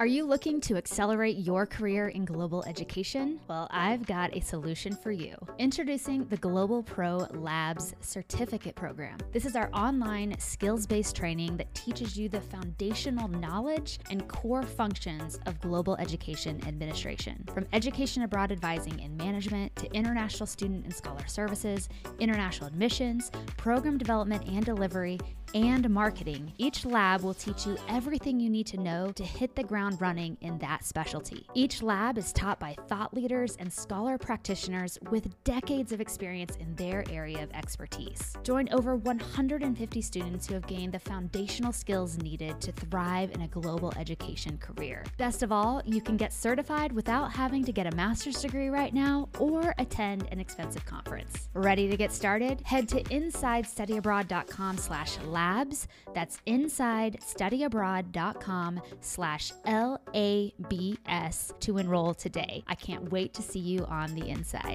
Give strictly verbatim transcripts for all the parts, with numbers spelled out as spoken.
Are you looking to accelerate your career in global education? Well, I've got a solution for you. Introducing the Global Pro Labs Certificate Program. This is our online skills-based training that teaches you the foundational knowledge and core functions of global education administration. From education abroad advising and management to international student and scholar services, international admissions, program development and delivery, and marketing, each lab will teach you everything you need to know to hit the ground running in that specialty. Each lab is taught by thought leaders and scholar practitioners with decades of experience in their area of expertise. Join over one hundred fifty students who have gained the foundational skills needed to thrive in a global education career. Best of all, you can get certified without having to get a master's degree right now or attend an expensive conference. Ready to get started? Head to insidestudyabroad.com slash labs. That's insidestudyabroad.com slash L A B S to enroll today. I can't wait to see you on the inside.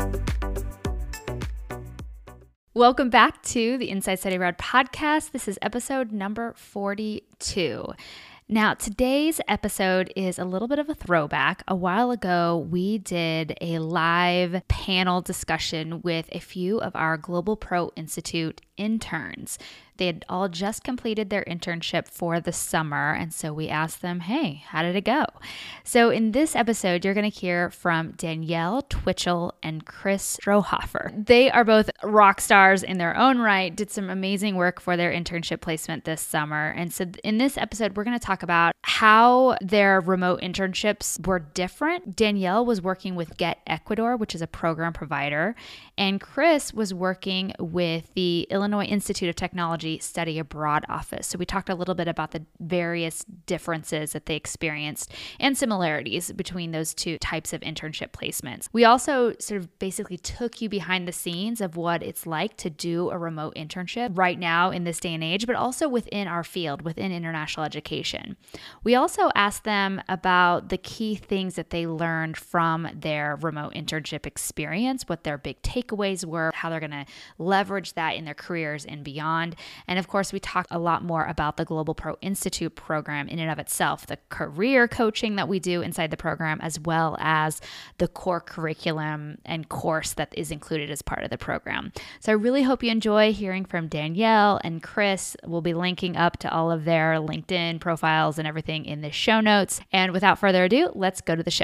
Welcome back to the Inside Study Abroad podcast. This is episode number forty-two. Now, today's episode is a little bit of a throwback. A while ago, we did a live panel discussion with a few of our Global Pro Institute interns. They had all just completed their internship for the summer, and so we asked them, hey, how did it go? So in this episode, you're going to hear from Danielle Twitchell and Chris Strohhofer. They are both rock stars in their own right, did some amazing work for their internship placement this summer. And so in this episode, we're going to talk about how their remote internships were different. Danielle was working with Get Ecuador, which is a program provider, and Chris was working with the Illinois Institute of Technology Study Abroad office. So we talked a little bit about the various differences that they experienced and similarities between those two types of internship placements. We also sort of basically took you behind the scenes of what it's like to do a remote internship right now in this day and age, but also within our field, within international education. We also asked them about the key things that they learned from their remote internship experience, what their big takeaways were, how they're going to leverage that in their careers and beyond. And of course, we talked a lot more about the Global Pro Institute program in and of itself, the career coaching that we do inside the program, as well as the core curriculum and course that is included as part of the program. So I really hope you enjoy hearing from Danielle and Chris. We'll be linking up to all of their LinkedIn profiles and everything in the show notes. And without further ado, let's go to the show.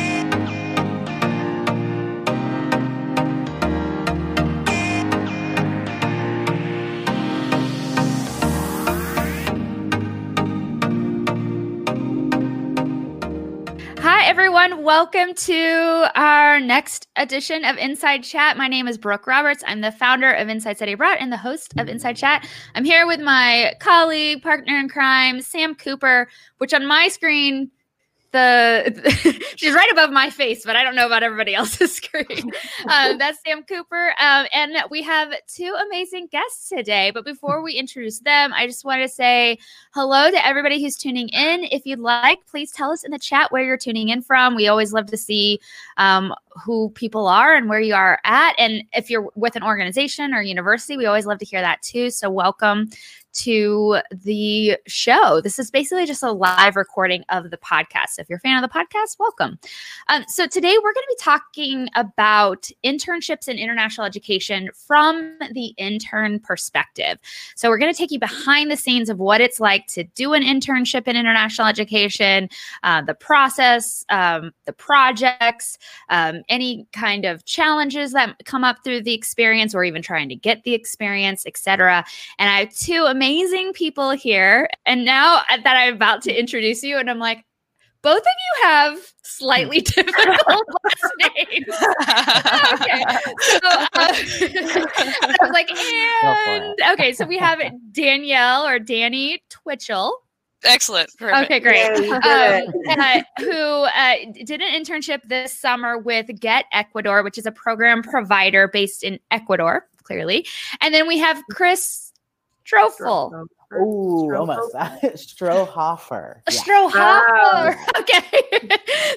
Hi, everyone. Welcome to our next edition of Inside Chat. My name is Brooke Roberts. I'm the founder of Inside Study Abroad and the host of Inside Chat. I'm here with my colleague, partner in crime, Sam Cooper, which on my screen, the she's right above my face, but I don't know about everybody else's screen. Um, that's Sam Cooper. Um, and we have two amazing guests today. But before we introduce them, I just want to say hello to everybody who's tuning in. If you'd like, please tell us in the chat where you're tuning in from. We always love to see um, who people are and where you are at. And if you're with an organization or university, we always love to hear that too. So welcome to the show. This is basically just a live recording of the podcast. So if you're a fan of the podcast, welcome. Um, so today we're going to be talking about internships in international education from the intern perspective. So we're going to take you behind the scenes of what it's like to do an internship in international education, uh, the process, um, the projects, um, any kind of challenges that come up through the experience or even trying to get the experience, et cetera. And I have two amazing people here. And now that I'm about to introduce you, and I'm like, both of you have slightly difficult last names. Okay. So uh, I was like, and okay, so we have Danielle or Danny Twitchell. Excellent. Perfect. Okay, great. Um, uh, who uh, did an internship this summer with Get Ecuador, which is a program provider based in Ecuador, clearly. And then we have Chris Strohhofer. Ooh, almost. Strohhofer. Yeah. Strohhofer. Okay.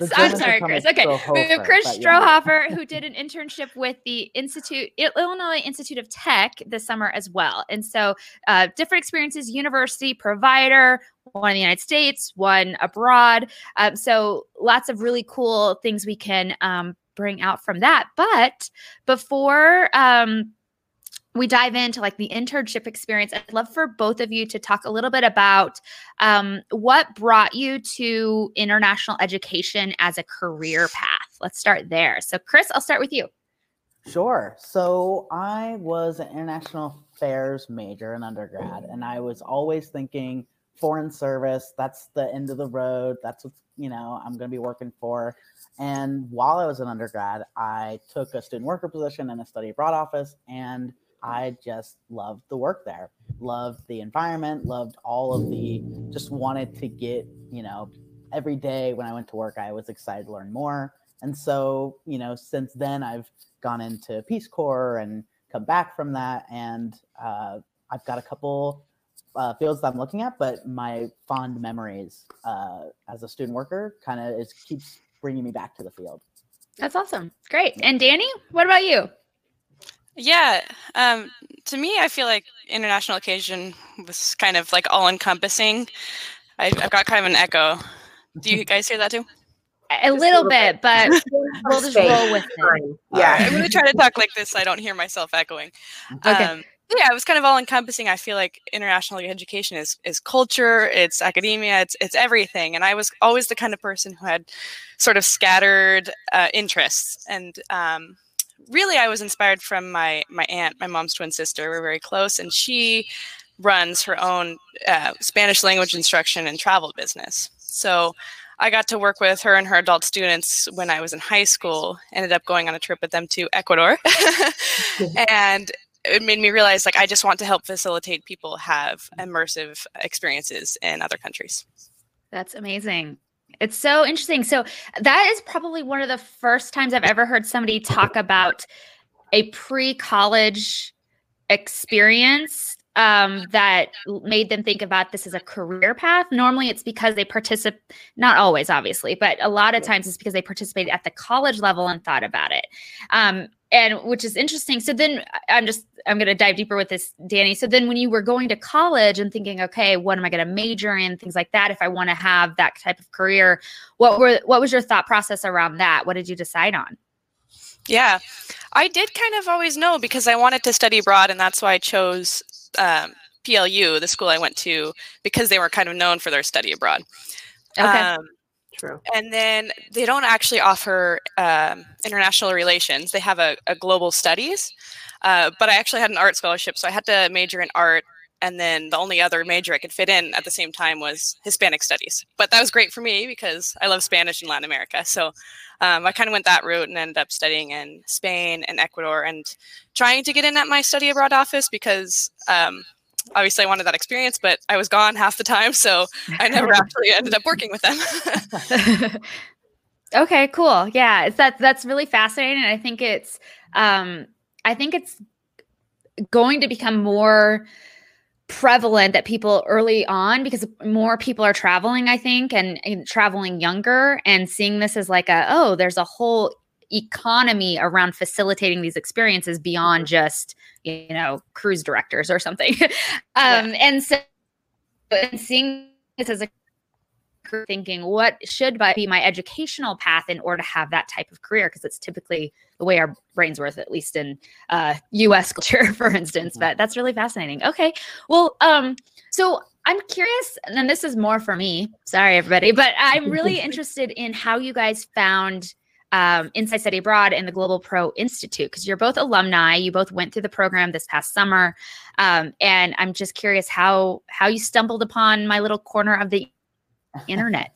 I'm sorry, Chris. Okay. Strohhofer, we have Chris but yeah. Strohhofer, who did an internship with the Institute, Illinois Institute of Tech this summer as well. And so uh, different experiences, university, provider, one in the United States, one abroad. Um, so lots of really cool things we can um, bring out from that. But before um, we dive into like the internship experience, I'd love for both of you to talk a little bit about um, what brought you to international education as a career path. Let's start there. So Chris, I'll start with you. Sure. So I was an international affairs major in undergrad, and I was always thinking foreign service, that's the end of the road. That's what, you know, I'm going to be working for. And while I was an undergrad, I took a student worker position in a study abroad office, and I just loved the work there, loved the environment, loved all of the, just wanted to get, you know, every day when I went to work, I was excited to learn more. And so, you know, since then I've gone into Peace Corps and come back from that. And uh, I've got a couple uh, fields that I'm looking at, but my fond memories uh, as a student worker kind of is keeps bringing me back to the field. That's awesome. Great. And Danny, what about you? Yeah, um, to me, I feel like international occasion was kind of like all encompassing. I, I've got kind of an echo. Do you guys hear that too? A little bit, but we'll just roll with it. Yeah, I'm going to try to talk like this so I don't hear myself echoing. Okay. Um, yeah, it was kind of all encompassing. I feel like international education is is culture, it's academia, it's it's everything. And I was always the kind of person who had sort of scattered uh, interests. And um, really, I was inspired from my my aunt, my mom's twin sister. We're very close, and she runs her own uh, Spanish language instruction and travel business. So I got to work with her and her adult students when I was in high school. Ended up going on a trip with them to Ecuador, and it made me realize, like, I just want to help facilitate people have immersive experiences in other countries. That's amazing. It's so interesting. So that is probably one of the first times I've ever heard somebody talk about a pre-college experience um, that made them think about this as a career path. Normally it's because they participate, not always, obviously, but a lot of times it's because they participated at the college level and thought about it. Um, and which is interesting. So then I'm just, I'm going to dive deeper with this, Danny. So then when you were going to college and thinking, okay, what am I going to major in, things like that, if I want to have that type of career, what were, what was your thought process around that? What did you decide on? Yeah, I did kind of always know because I wanted to study abroad, and that's why I chose um, P L U, the school I went to, because they were kind of known for their study abroad. Okay. Um, True. And then they don't actually offer um, international relations. They have a, a global studies, uh, but I actually had an art scholarship, so I had to major in art. And then the only other major I could fit in at the same time was Hispanic studies. But that was great for me because I love Spanish and Latin America. So um, I kind of went that route and ended up studying in Spain and Ecuador and trying to get in at my study abroad office because um, obviously I wanted that experience, but I was gone half the time. So I never actually ended up working with them. Okay, cool. Yeah, it's that that's really fascinating. And I think it's um, I think it's going to become more prevalent that people early on, because more people are traveling, I think, and, and traveling younger, and seeing this as like a, oh, there's a whole economy around facilitating these experiences beyond just, you know, cruise directors or something. um, yeah. And so and seeing this as a thinking, what should be my educational path in order to have that type of career? Because it's typically the way our brains work, at least in uh, U S culture, for instance. But that's really fascinating. Okay, well, um, so I'm curious, and this is more for me. Sorry, everybody, but I'm really interested in how you guys found um, Inside Study Abroad and the Global Pro Institute, because you're both alumni. You both went through the program this past summer, um, and I'm just curious how how you stumbled upon my little corner of the internet.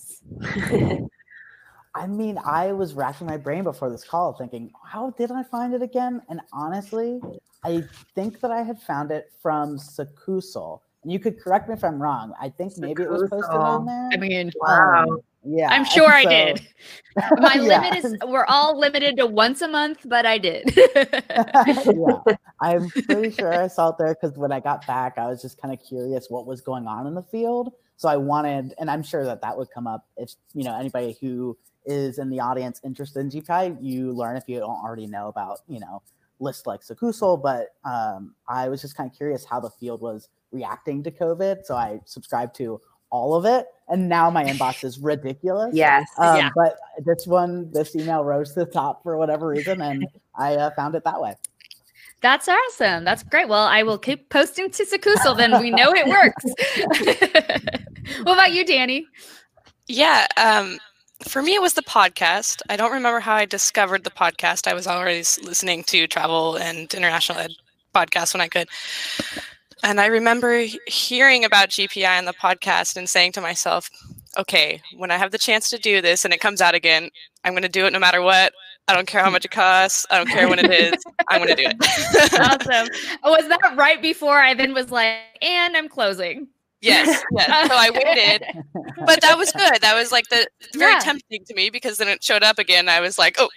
I mean, I was racking my brain before this call thinking, how did I find it again? And honestly, I think that I had found it from Sakusal. And you could correct me if I'm wrong. I think maybe it was posted on there. I mean, wow. Um, yeah. I'm sure so, I did. My yeah. limit is, we're all limited to once a month, but I did. Yeah, I'm pretty sure I saw it there because when I got back, I was just kind of curious what was going on in the field. So I wanted, and I'm sure that that would come up if, you know, anybody who is in the audience interested in G P I, you learn if you don't already know about, you know, lists like Sekusal. But um, I was just kind of curious how the field was reacting to COVID. So I subscribed to all of it. And now my inbox is ridiculous. Yes. Um, Yeah. But this one, this email rose to the top for whatever reason. And I uh, found it that way. That's awesome. That's great. Well, I will keep posting to Sekusal, then we know it works. What about you, Danny? Yeah. Um, for me, it was the podcast. I don't remember how I discovered the podcast. I was already listening to travel and international ed podcasts when I could. And I remember hearing about G P I on the podcast and saying to myself, okay, when I have the chance to do this and it comes out again, I'm going to do it no matter what. I don't care how much it costs. I don't care when it is. I'm going to do it. Awesome. Was that right before I then was like, and I'm closing? Yes, yes. So I waited, but that was good. That was like the very Yeah. tempting to me because then it showed up again. I was like, oh,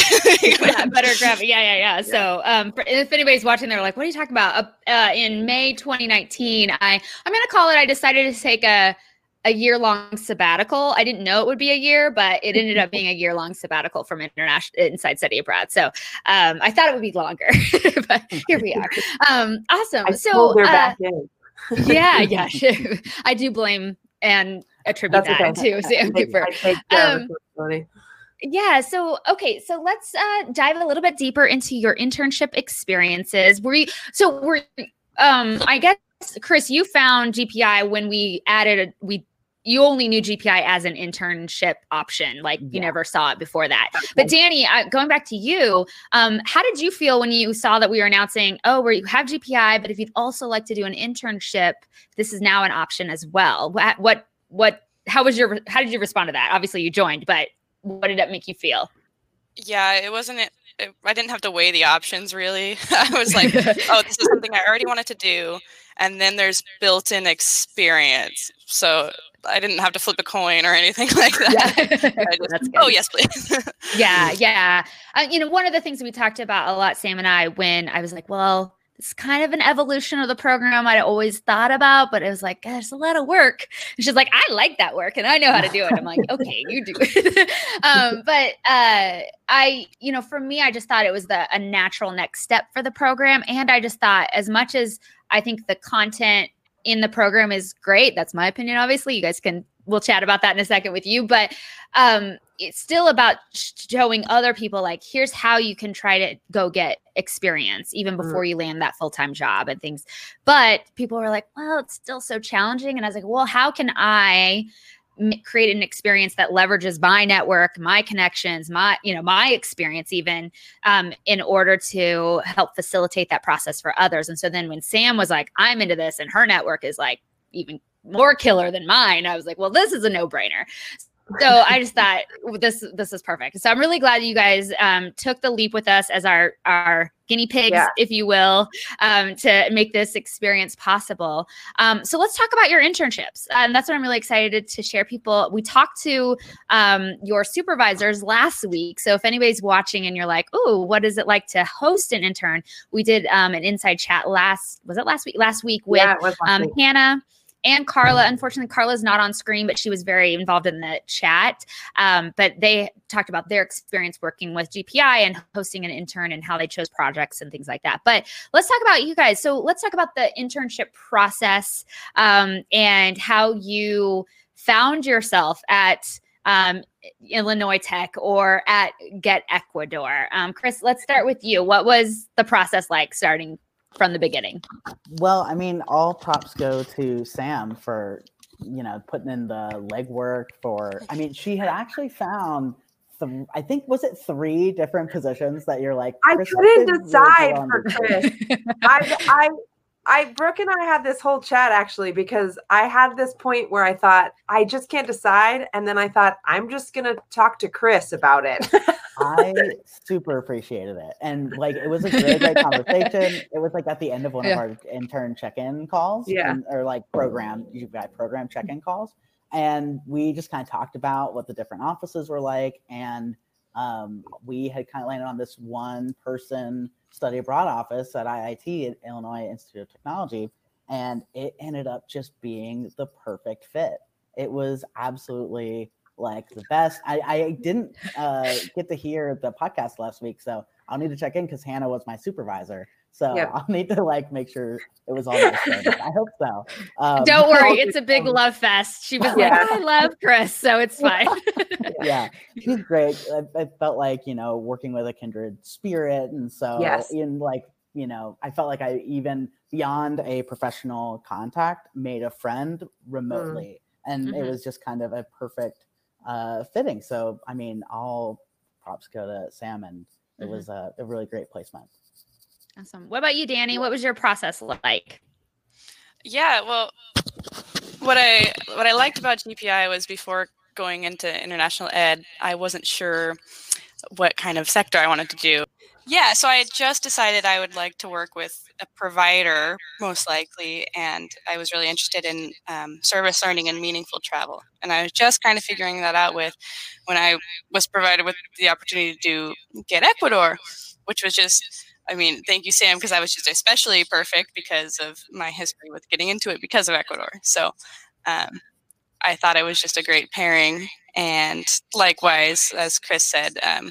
Yeah, better grab it. Yeah, yeah, yeah. So, um, for, if anybody's watching, they're like, "What are you talking about?" Uh, uh, in May twenty nineteen, I I'm gonna call it. I decided to take a a year long sabbatical. I didn't know it would be a year, but it ended up being a year long sabbatical from international Inside Study Abroad. So, um, I thought it would be longer, but here we are. Um, awesome. I so, pulled her uh, back in. yeah, yeah. I do blame and attribute That's that okay. to Sam I take, Cooper. I take uh, Um, responsibility. Yeah. So, okay. So let's uh, dive a little bit deeper into your internship experiences. Were you, so were, um, I guess, Chris, you found G P I when we added, a, we, you only knew G P I as an internship option. Like you Yeah. never saw it before that. But Danny, uh, going back to you, um, how did you feel when you saw that we were announcing, oh, we have G P I, but if you'd also like to do an internship, this is now an option as well. What, what, what, how was your, how did you respond to that? Obviously you joined, but what did that make you feel? yeah, it wasn't. It, it, I didn't have to weigh the options really. I was like, oh, this is something I already wanted to do, and then there's built-in experience, so I didn't have to flip a coin or anything like that. Yeah. I just, That's good. oh yes, please. Yeah, yeah. Uh, you know, one of the things we talked about a lot, Sam and I, when I was like, well, it's kind of an evolution of the program I'd always thought about, but it was like, there's a lot of work. And she's like, I like that work and I know how to do it. I'm like, okay, you do it. um, but uh, I, you know, for me, I just thought it was the a natural next step for the program. And I just thought, as much as I think the content in the program is great, that's my opinion, obviously, you guys can, we'll chat about that in a second with you, but um, it's still about showing other people, like, here's how you can try to go get experience even before you land that full-time job and things. But people were like, well, it's still so challenging. And I was like, well, how can I m- create an experience that leverages my network, my connections, my, you know, my experience even um, in order to help facilitate that process for others. And so then when Sam was like, I'm into this and her network is like even more killer than mine, I was like, well, this is a no-brainer. So I just thought this this is perfect. So I'm really glad you guys um, took the leap with us as our our guinea pigs, Yeah. if you will, um, to make this experience possible. Um, so let's talk about your internships. And that's what I'm really excited to share. People, we talked to um, your supervisors last week. So if anybody's watching and you're like, oh, what is it like to host an intern? We did um, an inside chat last, was it last week? Last week with Yeah, it was last um, week. Hannah and Carla. Unfortunately, Carla's not on screen, but she was very involved in the chat. Um, but they talked about their experience working with G P I and hosting an intern and how they chose projects and things like that. But let's talk about you guys. So let's talk about the internship process um, and how you found yourself at um, Illinois Tech or at Get Ecuador. Um, Chris, let's start with you. What was the process like starting from the beginning? Well, I mean, all props go to Sam for, you know, putting in the legwork for, I mean, she had actually found, th- I think, was it three different positions that you're like, I Chris, couldn't did really decide well on for this. Chris. I, I, I, Brooke and I had this whole chat actually because I had this point where I thought I just can't decide, and then I thought I'm just gonna talk to Chris about it. I super appreciated it. And like, it was a really great conversation. It was like at the end of one Yeah. of our intern check-in calls Yeah. and, or like program, you've got program check-in calls. And we just kind of talked about what the different offices were like. And um, we had kind of landed on this one person study abroad office at I I T at Illinois Institute of Technology. and it ended up just being the perfect fit. It was absolutely like the best. I, I didn't uh, get to hear the podcast last week, so I'll need to check in because Hannah was my supervisor. So yep. I'll need to like make sure it was all nice. I hope so. Um, Don't worry, it's a big love fest. She was yeah. like, I love Chris, so it's fine. Yeah, she's great. I, I felt like, you know, working with a kindred spirit. And so yes. in like, you know, I felt like I even beyond a professional contact made a friend remotely. Mm. And mm-hmm. it was just kind of a perfect uh, fitting. So, I mean, all props go to Sam, and it mm-hmm. was a, a really great placement. Awesome. What about you, Danny? What was your process like? Yeah, well, what I what I liked about G P I was before going into international ed, I wasn't sure what kind of sector I wanted to do. Yeah, so I had just decided I would like to work with a provider, most likely, and I was really interested in um, service learning and meaningful travel. And I was just kind of figuring that out with when I was provided with the opportunity to do Get Ecuador, which was just, I mean, thank you, Sam, because I was just especially perfect because of my history with getting into it because of Ecuador. So um, I thought it was just a great pairing. And likewise, as Chris said, um,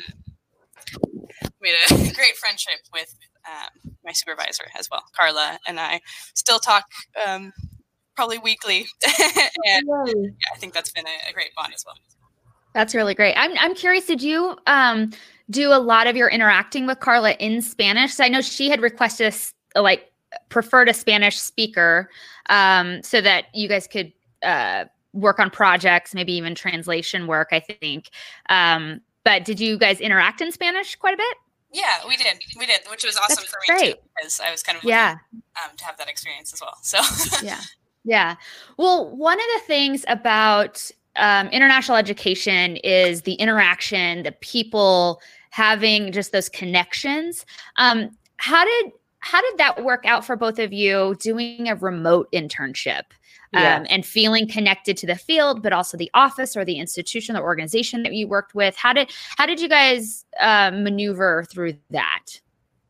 made a great friendship with um, my supervisor as well, Carla, and I still talk um, probably weekly. And yeah, I think that's been a, a great bond as well. That's really great. I'm I'm curious, did you um, do a lot of your interacting with Carla in Spanish? So I know she had requested a, like preferred a Spanish speaker um, so that you guys could uh, work on projects, maybe even translation work, I think. Um, but did you guys interact in Spanish quite a bit? Yeah, we did. We did, which was awesome That's for me great. too, because I was kind of looking, yeah. um, to have that experience as well. So yeah, yeah. Well, one of the things about um, international education is the interaction, the people having just those connections. Um, how did how did that work out for both of you doing a remote internship? Um, yeah. And feeling connected to the field, but also the office or the institution, the organization that you worked with. How did how did you guys uh, maneuver through that?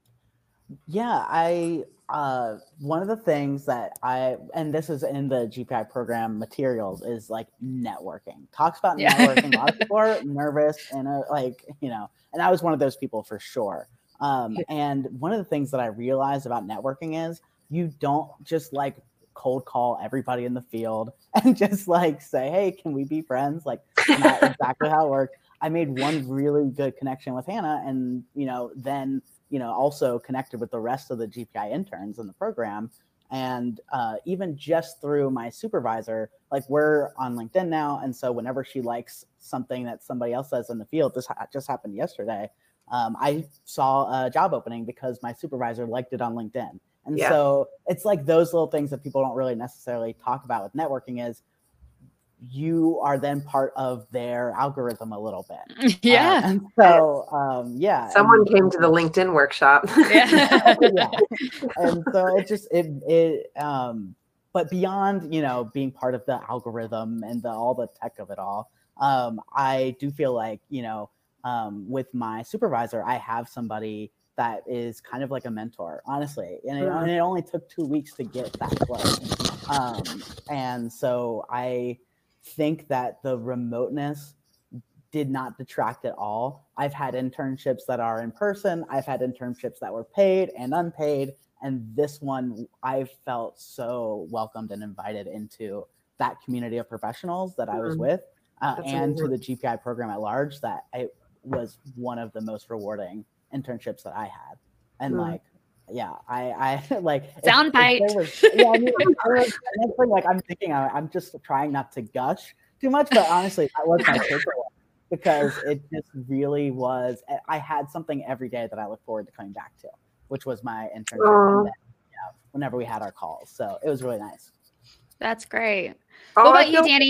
Yeah, I uh, one of the things that I and this is in the G P I program materials is like networking. Talks about yeah. networking. A lot of people are nervous and are like, you know, and I was one of those people for sure. Um, and one of the things that I realized about networking is you don't just like cold call everybody in the field and just like say, hey, can we be friends? Like, not exactly how it worked. I made one really good connection with Hannah, and, you know, then, you know, also connected with the rest of the G P I interns in the program. And uh, even just through my supervisor, like we're on LinkedIn now. And so whenever she likes something that somebody else says in the field, this ha- just happened yesterday. Um, I saw a job opening because my supervisor liked it on LinkedIn. And yeah. so it's like those little things that people don't really necessarily talk about with networking is you are then part of their algorithm a little bit. Yeah. Uh, and so, um, yeah. Someone and, came to the LinkedIn workshop. Yeah. yeah. And so it just, it, it, um, but beyond, you know, being part of the algorithm and the, all the tech of it all, um, I do feel like, you know, um, with my supervisor, I have somebody that is kind of like a mentor, honestly. And it, mm-hmm. and it only took two weeks to get that close. Um, and so I think that the remoteness did not detract at all. I've had internships that are in person. I've had internships that were paid and unpaid. And this one, I felt so welcomed and invited into that community of professionals that I was mm-hmm. with uh, and amazing. To the G P I program at large, that it was one of the most rewarding internships that I had. And mm. like, yeah, I, I like soundbite. Yeah, I mean, I was, honestly, like I'm thinking, I, I'm just trying not to gush too much, but honestly, that was my takeaway because it just really was. I had something every day that I look forward to coming back to, which was my internship. Uh, and then, yeah, whenever we had our calls, so it was really nice. That's great. Oh, what about you, Danny?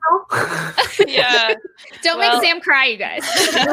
Yeah. Don't well, make Sam cry, you guys.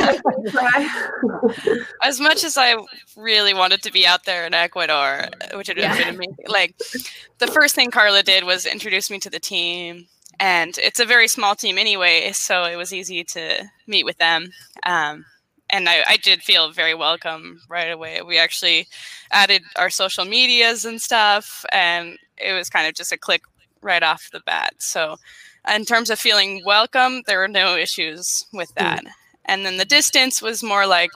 As much as I really wanted to be out there in Ecuador, which would have yeah. been amazing, like the first thing Carla did was introduce me to the team. And it's a very small team anyway, so it was easy to meet with them. Um, and I, I did feel very welcome right away. We actually added our social medias and stuff, and it was kind of just a click right off the bat. So in terms of feeling welcome, there were no issues with that. Mm. And then the distance was more like,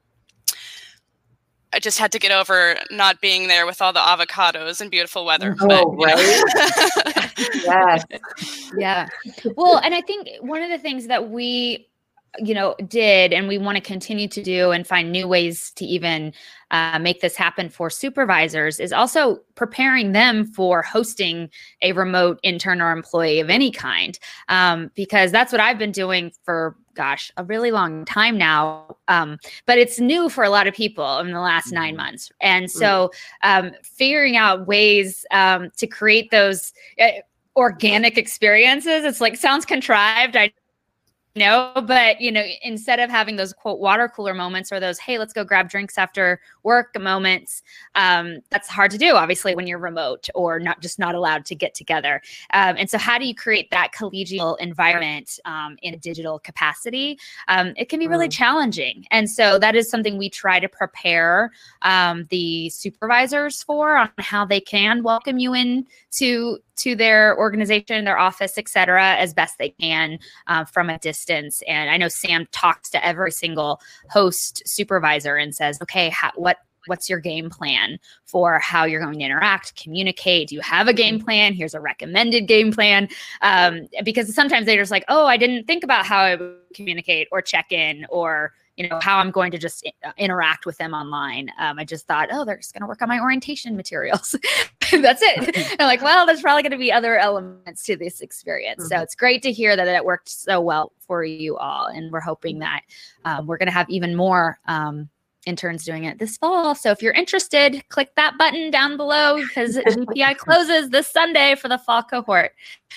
I just had to get over not being there with all the avocados and beautiful weather. Oh, but, right. Yes. Yeah. Well, and I think one of the things that we, you know, did, and we want to continue to do and find new ways to even uh, make this happen for supervisors, is also preparing them for hosting a remote intern or employee of any kind. Um, because that's what I've been doing for, gosh, a really long time now. Um, but it's new for a lot of people in the last mm-hmm. nine months. And so um, figuring out ways um, to create those uh, organic experiences, it's like, sounds contrived. I No, but, you know, instead of having those quote water cooler moments or those, hey, let's go grab drinks after work moments, um, that's hard to do, obviously, when you're remote or not just not allowed to get together. Um, and so how do you create that collegial environment um, in a digital capacity? Um, it can be really mm. challenging. And so that is something we try to prepare um, the supervisors for, on how they can welcome you in to to their organization, their office, et cetera, as best they can uh, from a distance. And I know Sam talks to every single host supervisor and says, okay, how, what what's your game plan for how you're going to interact, communicate? Do you have a game plan? Here's a recommended game plan. Um, because sometimes they're just like, oh, I didn't think about how I would communicate or check in, or you know, how I'm going to just interact with them online. Um, I just thought, oh, they're just going to work on my orientation materials. That's it. I'm like, well, there's probably going to be other elements to this experience. Mm-hmm. So it's great to hear that it worked so well for you all. And we're hoping that um, we're going to have even more um, interns doing it this fall. So if you're interested, click that button down below, because G P I closes this Sunday for the fall cohort.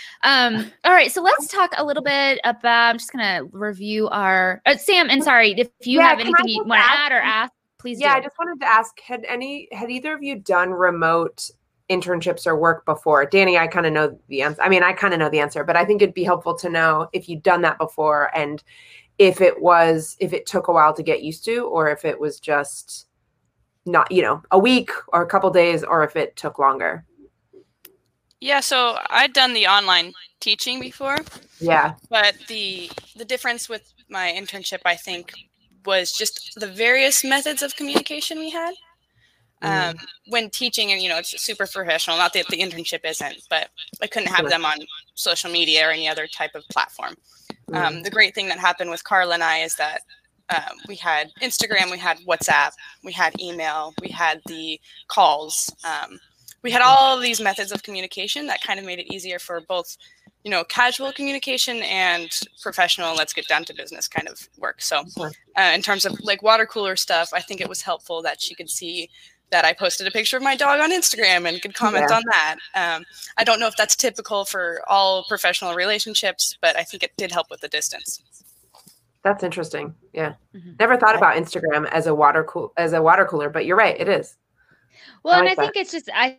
Um, all right, so let's talk a little bit about, I'm just going to review our, uh, Sam, and sorry, if you yeah, have anything you want to add or ask, please yeah, do. I just wanted to ask, had any, had either of you done remote internships or work before? Danny, I kind of know the answer. I mean, I kind of know the answer, but I think it'd be helpful to know if you'd done that before, and if it was, if it took a while to get used to, or if it was just not, you know, a week or a couple days, or if it took longer. Yeah, so I'd done the online teaching before. Yeah. But the the difference with my internship, I think, was just the various methods of communication we had. Mm. Um, when teaching, and you know, it's super professional, not that the internship isn't, but I couldn't have them on social media or any other type of platform. Mm. Um, the great thing that happened with Carla and I is that um, we had Instagram, we had WhatsApp, we had email, we had the calls. Um, we had all of these methods of communication that kind of made it easier for both, you know, casual communication and professional, let's get down to business kind of work. So uh, in terms of like water cooler stuff, I think it was helpful that she could see that I posted a picture of my dog on Instagram and could comment yeah. on that. Um, I don't know if that's typical for all professional relationships, but I think it did help with the distance. That's interesting. Yeah. Mm-hmm. Never thought about Instagram as a water cool as a water cooler, but you're right. It is. Well, I and like I think that. it's just, I,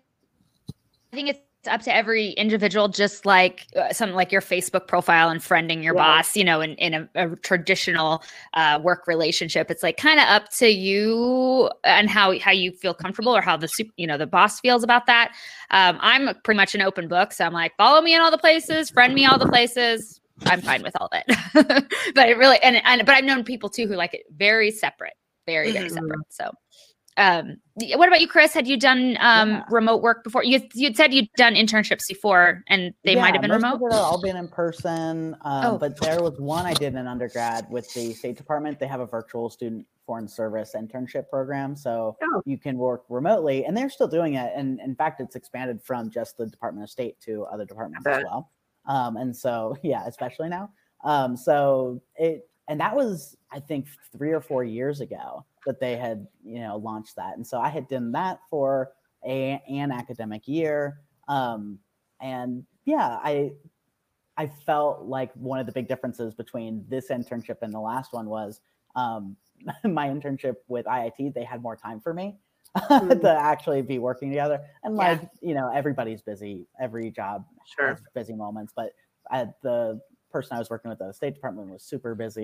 I think it's up to every individual, just like uh, something like your Facebook profile and friending your yeah. boss, you know, in, in a, a traditional uh, work relationship. It's like kind of up to you and how, how you feel comfortable, or how the, you know, the boss feels about that. Um, I'm pretty much an open book. So I'm like, follow me in all the places, friend me all the places. I'm fine with all of it. But it really, and, and, but I've known people too who like it very separate, very, very mm-hmm. separate. So Um, what about you, Chris? Had you done um, yeah. remote work before? You you said you'd done internships before, and they yeah, might have been most remote. Of it have all been in person, um, oh. but there was one I did in undergrad with the State Department. They have a virtual student foreign service internship program, so oh. you can work remotely, and they're still doing it. And in fact, it's expanded from just the Department of State to other departments as well. Um, and so, yeah, especially now. Um, so it, and that was, I think, three or four years ago that they had, you know, launched that. And so I had done that for a, an academic year. Um, and yeah, I, I felt like one of the big differences between this internship and the last one was um, my internship with I I T, they had more time for me mm. to actually be working together. And like, yeah. you know, everybody's busy, every job sure. has busy moments, but I, the person I was working with at the State Department was super busy.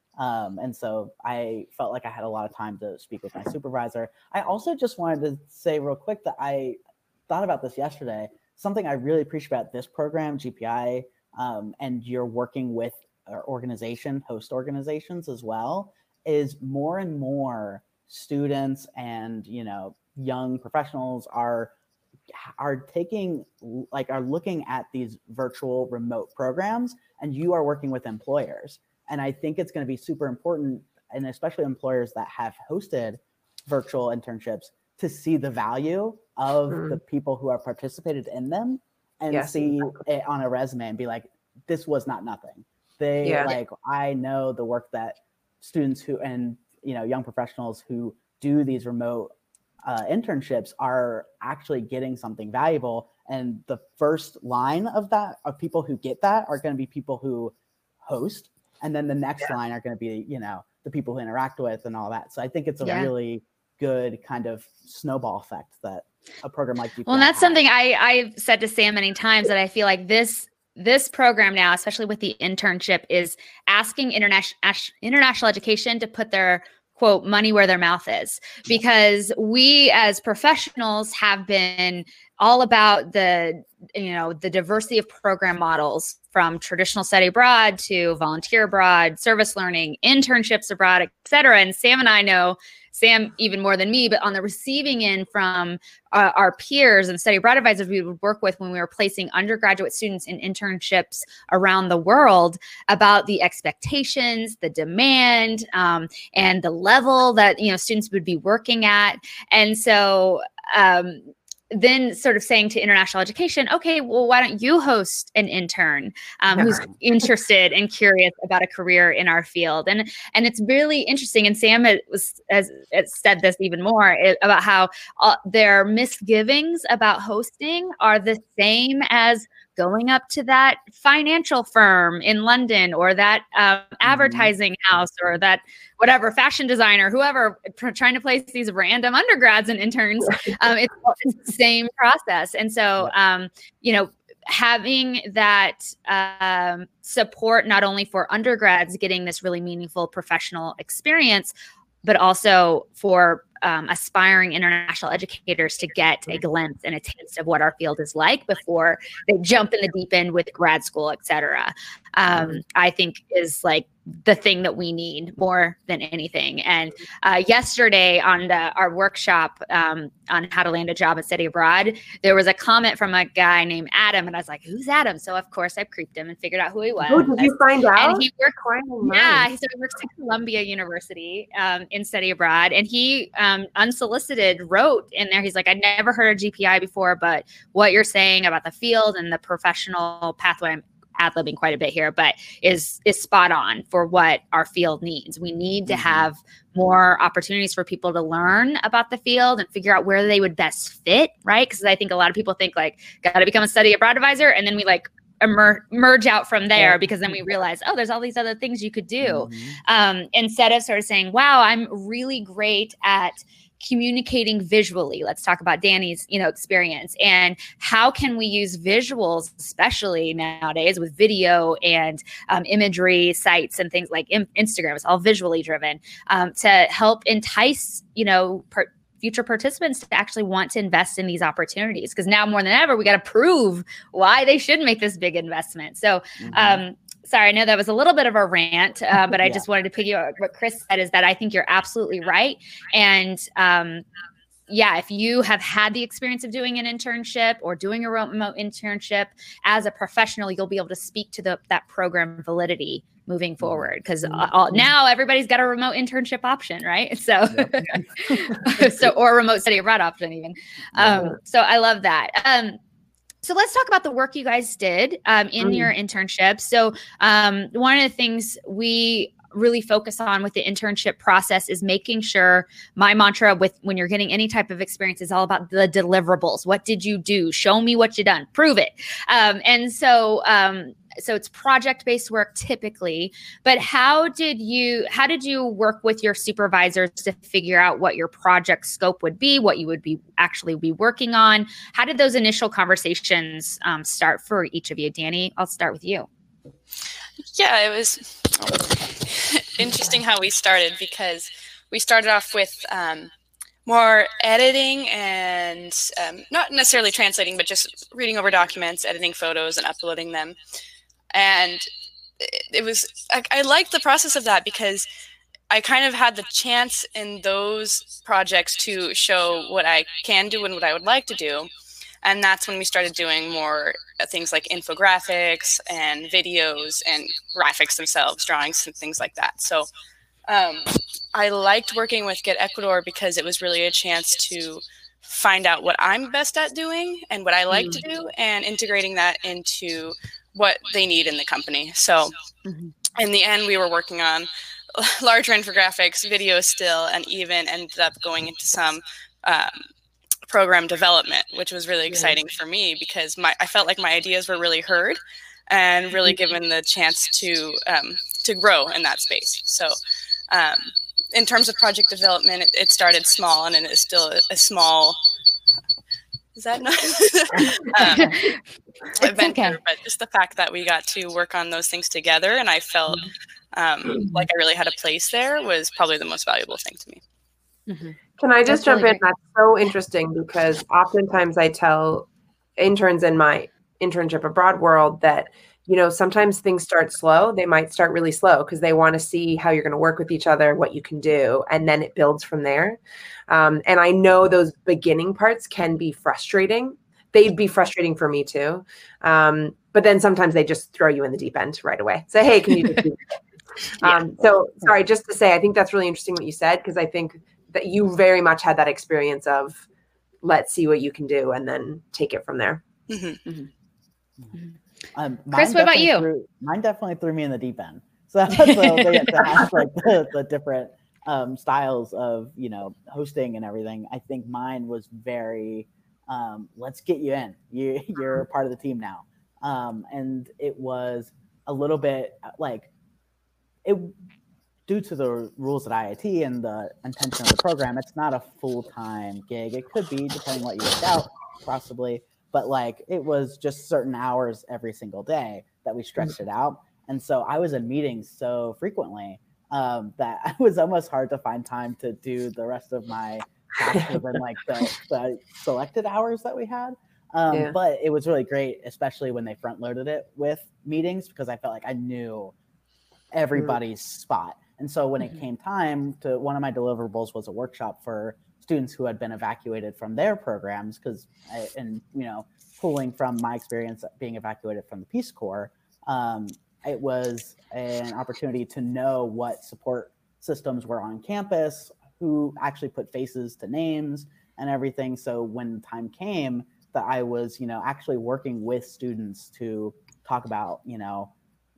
Um, and so I felt like I had a lot of time to speak with my supervisor. I also just wanted to say real quick that I thought about this yesterday. Something I really appreciate about this program, G P I, um, and you're working with our organization, host organizations as well, is more and more students and, you know, young professionals are are taking, like, are looking at these virtual remote programs, and you are working with employers. And I think it's going to be super important, and especially employers that have hosted virtual internships, to see the value of mm. the people who have participated in them, and yes, see exactly. it on a resume and be like, this was not nothing. They yeah. like, I know the work that students who, and, you know, young professionals who do these remote uh, internships are actually getting something valuable. And the first line of that, of people who get that, are going to be people who host. And then the next yeah. line are going to be, you know, the people who interact with and all that. So I think it's a yeah. really good kind of snowball effect that a program like G P I Well, and that's has. something I, I've said to Sam many times, that I feel like this this program now, especially with the internship, is asking international international education to put their, quote, money where their mouth is, because we as professionals have been all about the, you know, the diversity of program models, from traditional study abroad to volunteer abroad, service learning, internships abroad, et cetera. And Sam and I know, Sam even more than me, but on the receiving end from uh, our peers and study abroad advisors we would work with when we were placing undergraduate students in internships around the world, about the expectations, the demand, um, and the level that, you know, students would be working at. And so, um, then sort of saying to international education, okay, well, why don't you host an intern um, yeah. who's interested and curious about a career in our field? And and it's really interesting. And Sam has, has, has said this even more, it, about how uh, their misgivings about hosting are the same as going up to that financial firm in London, or that um, advertising mm-hmm. house, or that whatever fashion designer, whoever, pr- trying to place these random undergrads and interns. Um, it's, it's the same process. And so, um, you know, having that um, support, not only for undergrads getting this really meaningful professional experience, but also for um, aspiring international educators to get a glimpse and a taste of what our field is like before they jump in the deep end with grad school, et cetera, um, I think is like the thing that we need more than anything. And uh, yesterday on the, our workshop um, on how to land a job and study abroad, there was a comment from a guy named Adam, and I was like, who's Adam? So of course I creeped him and figured out who he was. Oh, did you find out? And he worked, yeah, he, so he works at Columbia University um, in study abroad, and he um, unsolicited wrote in there, he's like, I never heard of G P I before, but what you're saying about the field and the professional pathway, I'm ad-libbing quite a bit here, but is is spot on for what our field needs. We need to have more opportunities for people to learn about the field and figure out where they would best fit, right? Because I think a lot of people think like, got to become a study abroad advisor, and then we like emer- merge out from there, because then we realize, oh, there's all these other things you could do. Mm-hmm. Um, instead of sort of saying, wow, I'm really great at communicating visually. Let's talk about Danny's, you know, experience, and how can we use visuals, especially nowadays with video and um, imagery sites and things like in- Instagram. It's all visually driven, um, to help entice, you know, per- future participants to actually want to invest in these opportunities. Because now more than ever, we got to prove why they should make this big investment. So, mm-hmm. um, Sorry, I know that was a little bit of a rant, uh, but I yeah. just wanted to piggyback what Chris said, is that I think you're absolutely right. And um, yeah, if you have had the experience of doing an internship or doing a remote internship as a professional, you'll be able to speak to the, that program validity moving forward, because mm-hmm. now everybody's got a remote internship option, right? So, yep. so or remote study abroad option even. Um, yeah. So I love that. Um, So let's talk about the work you guys did um, in mm. your internship. So um, one of the things we really focus on with the internship process is making sure, my mantra with when you're getting any type of experience is all about the deliverables. What did you do? Show me what you done. Prove it. Um, and so um, so it's project-based work typically, but how did you how did you work with your supervisors to figure out what your project scope would be, what you would be actually be working on? How did those initial conversations um, start for each of you? Danny, I'll start with you. Yeah, it was interesting how we started, because we started off with um, more editing and um, not necessarily translating, but just reading over documents, editing photos, and uploading them. And it, it was, I, I liked the process of that because I kind of had the chance in those projects to show what I can do and what I would like to do. And that's when we started doing more things like infographics and videos and graphics themselves, drawings and things like that. So um, I liked working with Get Ecuador because it was really a chance to find out what I'm best at doing and what I like mm-hmm. to do, and integrating that into what they need in the company. So mm-hmm. in the end, we were working on larger infographics, videos still, and even ended up going into some um, program development, which was really exciting for me because my I felt like my ideas were really heard and really given the chance to um, to grow in that space. So um, in terms of project development, it, it started small and it is still a, a small, is that not? um, adventure, okay. But just the fact that we got to work on those things together and I felt um, like I really had a place there was probably the most valuable thing to me. Mm-hmm. Can I just That's jump really in? Great. That's so interesting because oftentimes I tell interns in my internship abroad world that, you know, sometimes things start slow. They might start really slow because they want to see how you're going to work with each other, what you can do, and then it builds from there. Um, and I know those beginning parts can be frustrating. They'd be frustrating for me too. Um, but then sometimes they just throw you in the deep end right away. Say, hey, can you just do yeah. um, so sorry, just to say, I think that's really interesting what you said, because I think that you very much had that experience of let's see what you can do and then take it from there. Mm-hmm. Mm-hmm. Um, Chris, what about you? Threw, mine definitely threw me in the deep end. So, so they had to ask like the, the different um, styles of, you know, hosting and everything. I think mine was very, um, let's get you in. You, you're part of the team now. Um, and it was a little bit like it, due to the rules at I I T and the intention of the program, it's not a full-time gig. It could be, depending what you work out, possibly. But like it was just certain hours every single day that we stretched it out. And so I was in meetings so frequently um, that it was almost hard to find time to do the rest of my tasks within like the, the selected hours that we had. Um, yeah. But it was really great, especially when they front loaded it with meetings, because I felt like I knew everybody's mm-hmm. spot. And so when mm-hmm. it came time to, one of my deliverables was a workshop for students who had been evacuated from their programs, because, and, you know, pulling from my experience being evacuated from the Peace Corps, um, it was an opportunity to know what support systems were on campus, who actually put faces to names and everything. So when time came that I was, you know, actually working with students to talk about, you know,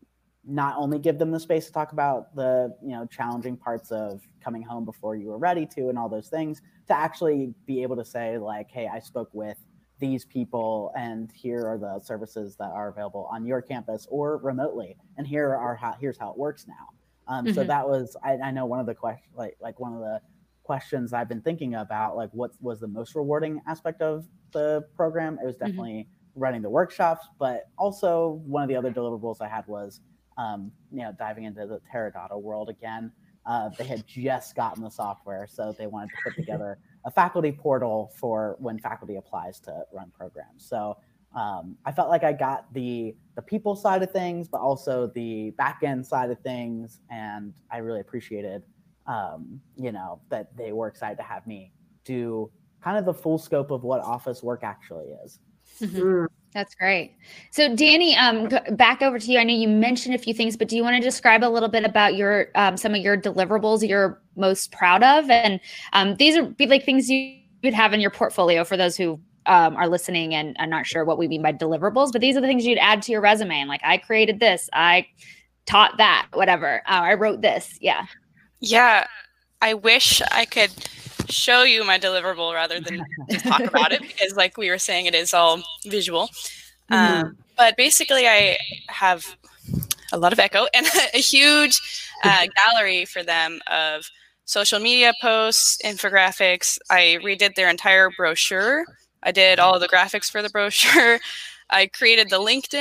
not only give them the space to talk about the, you know, challenging parts of coming home before you were ready to and all those things, to actually be able to say like, hey, I spoke with these people and here are the services that are available on your campus or remotely. And here are how, here's how it works now. Um, mm-hmm. So that was, I, I know one of the questions, like, like one of the questions I've been thinking about, like what was the most rewarding aspect of the program? It was definitely mm-hmm. running the workshops, but also one of the other deliverables I had was, um, you know, diving into the Teradata world again. Uh, they had just gotten the software, so they wanted to put together a faculty portal for when faculty applies to run programs. So um, I felt like I got the the people side of things, but also the back end side of things, and I really appreciated, um, you know, that they were excited to have me do kind of the full scope of what office work actually is. Mm-hmm. That's great. So Danny, um, back over to you. I know you mentioned a few things, but do you want to describe a little bit about your um, some of your deliverables you're most proud of? And um, these are be like things you would have in your portfolio for those who um, are listening and are not sure what we mean by deliverables, but these are the things you'd add to your resume. And like, I created this, I taught that, whatever. Uh, I wrote this. Yeah. Yeah. I wish I could show you my deliverable rather than just talk about it, because like we were saying, it is all visual. Mm-hmm. Um, but basically I have a lot of echo and a huge uh, gallery for them of social media posts, infographics. I redid their entire brochure. I did all of the graphics for the brochure. I created the LinkedIn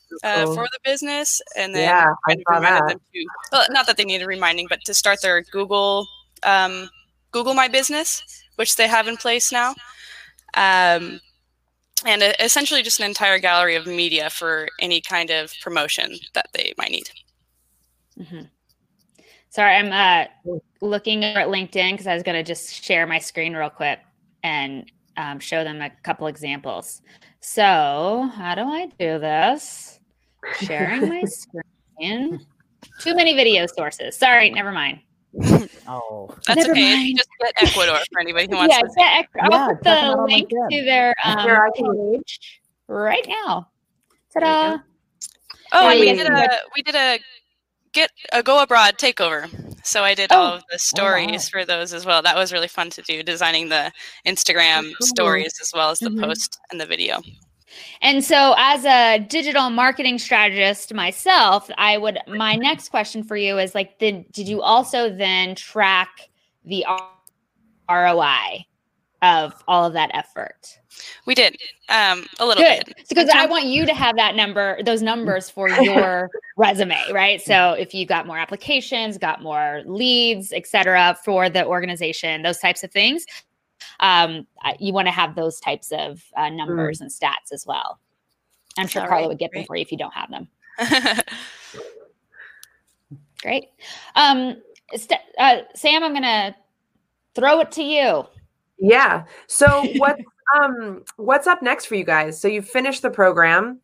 uh, Cool. for the business, and then Yeah, I kind of saw reminded that. them to, well, not that they needed reminding, but to start their Google um, Google My Business, which they have in place now. Um, and uh, essentially just an entire gallery of media for any kind of promotion that they might need. Mm-hmm. Sorry, I'm uh, looking at LinkedIn because I was going to just share my screen real quick and um, show them a couple examples. So how do I do this? Sharing my screen. Too many video sources. Sorry, never mind. Oh, That's Never okay. mind. Just get Ecuador for anybody who wants Yeah, to. get, I'll Yeah, put check them out the on link LinkedIn. to their um, Here, I can- page right now. There you Ta-da! go. Oh, Yeah, and we you did guys can a we did a get a go abroad takeover. So I did Oh. all of the stories wow. for those as well. That was really fun to do, designing the Instagram Cool. stories as well as the Mhm. post and the video. And so as a digital marketing strategist myself, I would, my next question for you is like, did, did you also then track the R O I of all of that effort? We did um, a little Good. bit. Because In I terms- want you to have that number, those numbers for your resume, right? So if you got more applications, got more leads, et cetera, for the organization, those types of things, um, I- you want to have those types of uh, numbers and stats as well. I'm sure All Carla right, would get them great. for you if you don't have them. Great. Um, St- uh, Sam, I'm going to throw it to you. Yeah. So what um what's up next for you guys? So you've finished the program.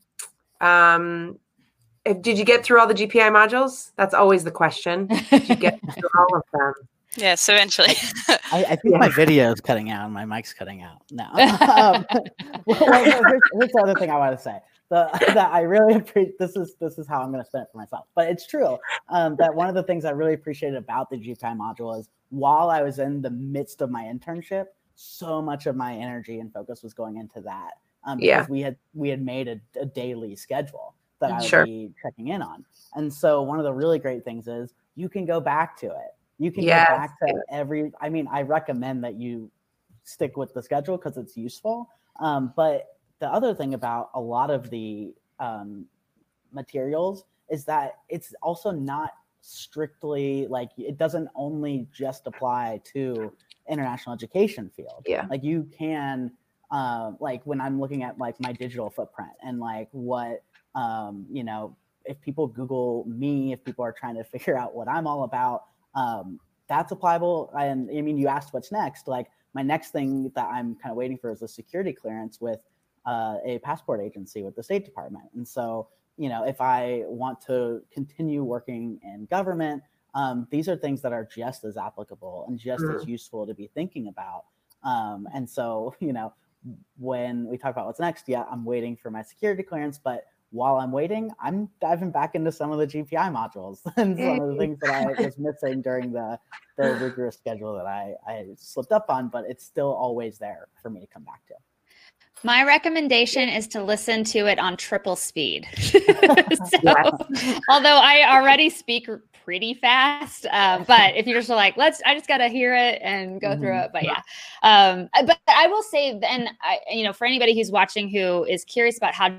Um if- did you get through all the G P I modules? That's always the question. Did you get through all of them? Yes, eventually. I, I think Yeah. my video is cutting out and my mic's cutting out. No. um, well, well, here's, here's the other thing I want to say. The, that I really appreciate. This is this is how I'm going to spin it for myself. But it's true um, that one of the things I really appreciated about the G P I module is while I was in the midst of my internship, so much of my energy and focus was going into that um, because Yeah. we had we had made a, a daily schedule that I would Sure. be checking in on. And so one of the really great things is you can go back to it. You can Yes. go back to every, I mean, I recommend that you stick with the schedule because it's useful. Um, but the other thing about a lot of the um, materials is that it's also not strictly like, it doesn't only just apply to international education field. Yeah. Like you can, uh, like when I'm looking at like my digital footprint and like what, um, you know, if people Google me, if people are trying to figure out what I'm all about, um, that's applicable. And I mean, you asked what's next. Like my next thing that I'm kind of waiting for is a security clearance with uh, a passport agency with the State Department. And so, you know, if I want to continue working in government, um, these are things that are just as applicable and just Mm. as useful to be thinking about. Um, and so, you know, when we talk about what's next, yeah, I'm waiting for my security clearance, but while I'm waiting, I'm diving back into some of the G P I modules and some of the things that I was missing during the, the rigorous schedule that I, I slipped up on, but it's still always there for me to come back to. My recommendation is to listen to it on triple speed. so, Yes. although I already speak pretty fast, um, but if you're just like, let's, I just got to hear it and go through Mhm. it. But yeah, um, but I will say, and I, you know, for anybody who's watching who is curious about how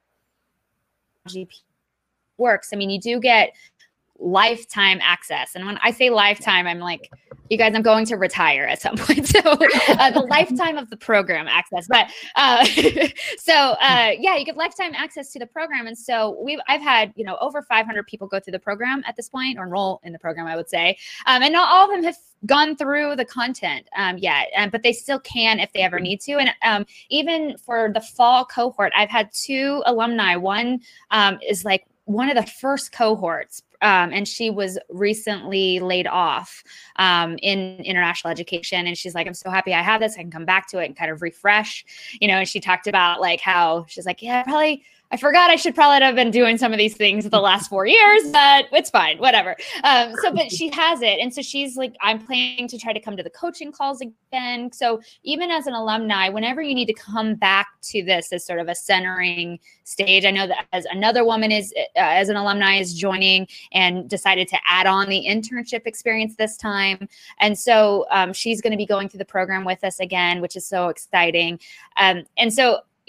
G P works, I mean, you do get lifetime access. And when I say lifetime, I'm like, you guys, I'm going to retire at some point. So uh, the lifetime of the program access, but uh, so uh, yeah, you get lifetime access to the program. And so we've, I've had, you know, over five hundred people go through the program at this point, or enroll in the program, I would say. Um, and not all of them have gone through the content um, yet, um, but they still can if they ever need to. And um, even for the fall cohort, I've had two alumni. One um, is like one of the first cohorts. Um, and she was recently laid off um, in international education. And she's like, I'm so happy I have this. I can come back to it and kind of refresh, you know, and she talked about like how she's like, yeah, probably, I forgot I should probably have been doing some of these things the last four years, but it's fine, whatever. Um, so, but she has it. And so she's like, I'm planning to try to come to the coaching calls again. So even as an alumni, whenever you need to come back to this as sort of a centering stage, I know that as another woman is, uh, as an alumni is joining and decided to add on the internship experience this time. And so um, she's going to be going through the program with us again, which is so exciting. Um, and so,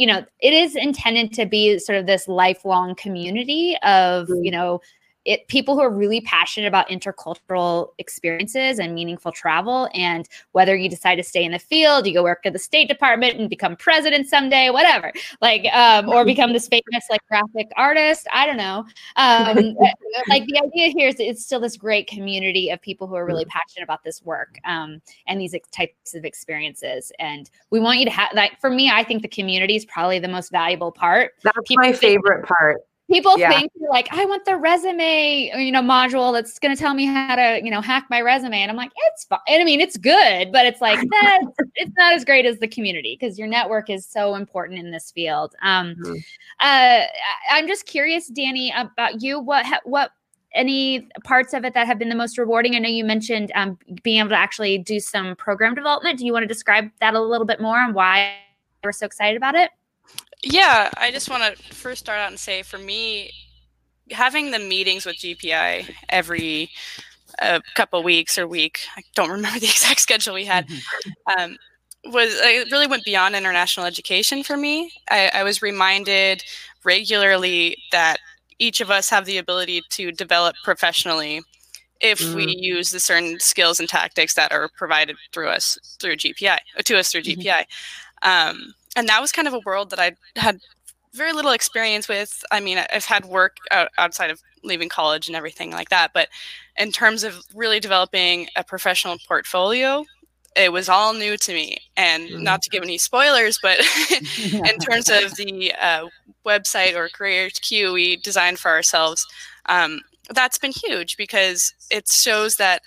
you know, it is intended to be sort of this lifelong community of, Mm. you know, it people who are really passionate about intercultural experiences and meaningful travel. And whether you decide to stay in the field, you go work at the State Department and become president someday, whatever, like, um, or become this famous like graphic artist. I don't know. Um, like the idea here is it's still this great community of people who are really passionate about this work um, and these ex- types of experiences. And we want you to have like, for me, I think the community is probably the most valuable part. That's People my think- favorite part. People Yeah. think like, I want the resume, you know, module that's going to tell me how to, you know, hack my resume. And I'm like, it's fine. I mean, it's good, but it's like, that it's not as great as the community because your network is so important in this field. Um, Mhm. uh, I- I'm just curious, Danny, about you. What, ha- what, any parts of it that have been the most rewarding? I know you mentioned um, being able to actually do some program development. Do you want to describe that a little bit more and why we're so excited about it? Yeah, I just want to first start out and say for me, having the meetings with G P I every uh, couple weeks or week, I don't remember the exact schedule we had, um, was it really went beyond international education for me. I, I was reminded regularly that each of us have the ability to develop professionally if Mm. we use the certain skills and tactics that are provided through us through G P I, or to us through G P I. Um, and that was kind of a world that I had very little experience with. I mean, I've had work out, outside of leaving college and everything like that. But in terms of really developing a professional portfolio, it was all new to me. And Mhm. not to give any spoilers, but in terms of the uh, website or Career H Q we designed for ourselves, um, that's been huge because it shows that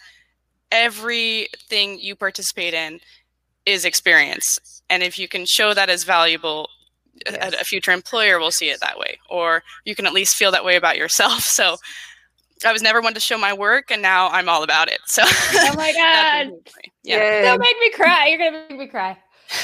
everything you participate in is experience. And if you can show that as valuable, Yes. a, a future employer will see it that way, or you can at least feel that way about yourself. So I was never one to show my work, and now I'm all about it. So Oh my that's God. amazing. Yeah. Yay. Don't make me cry. You're gonna make me cry.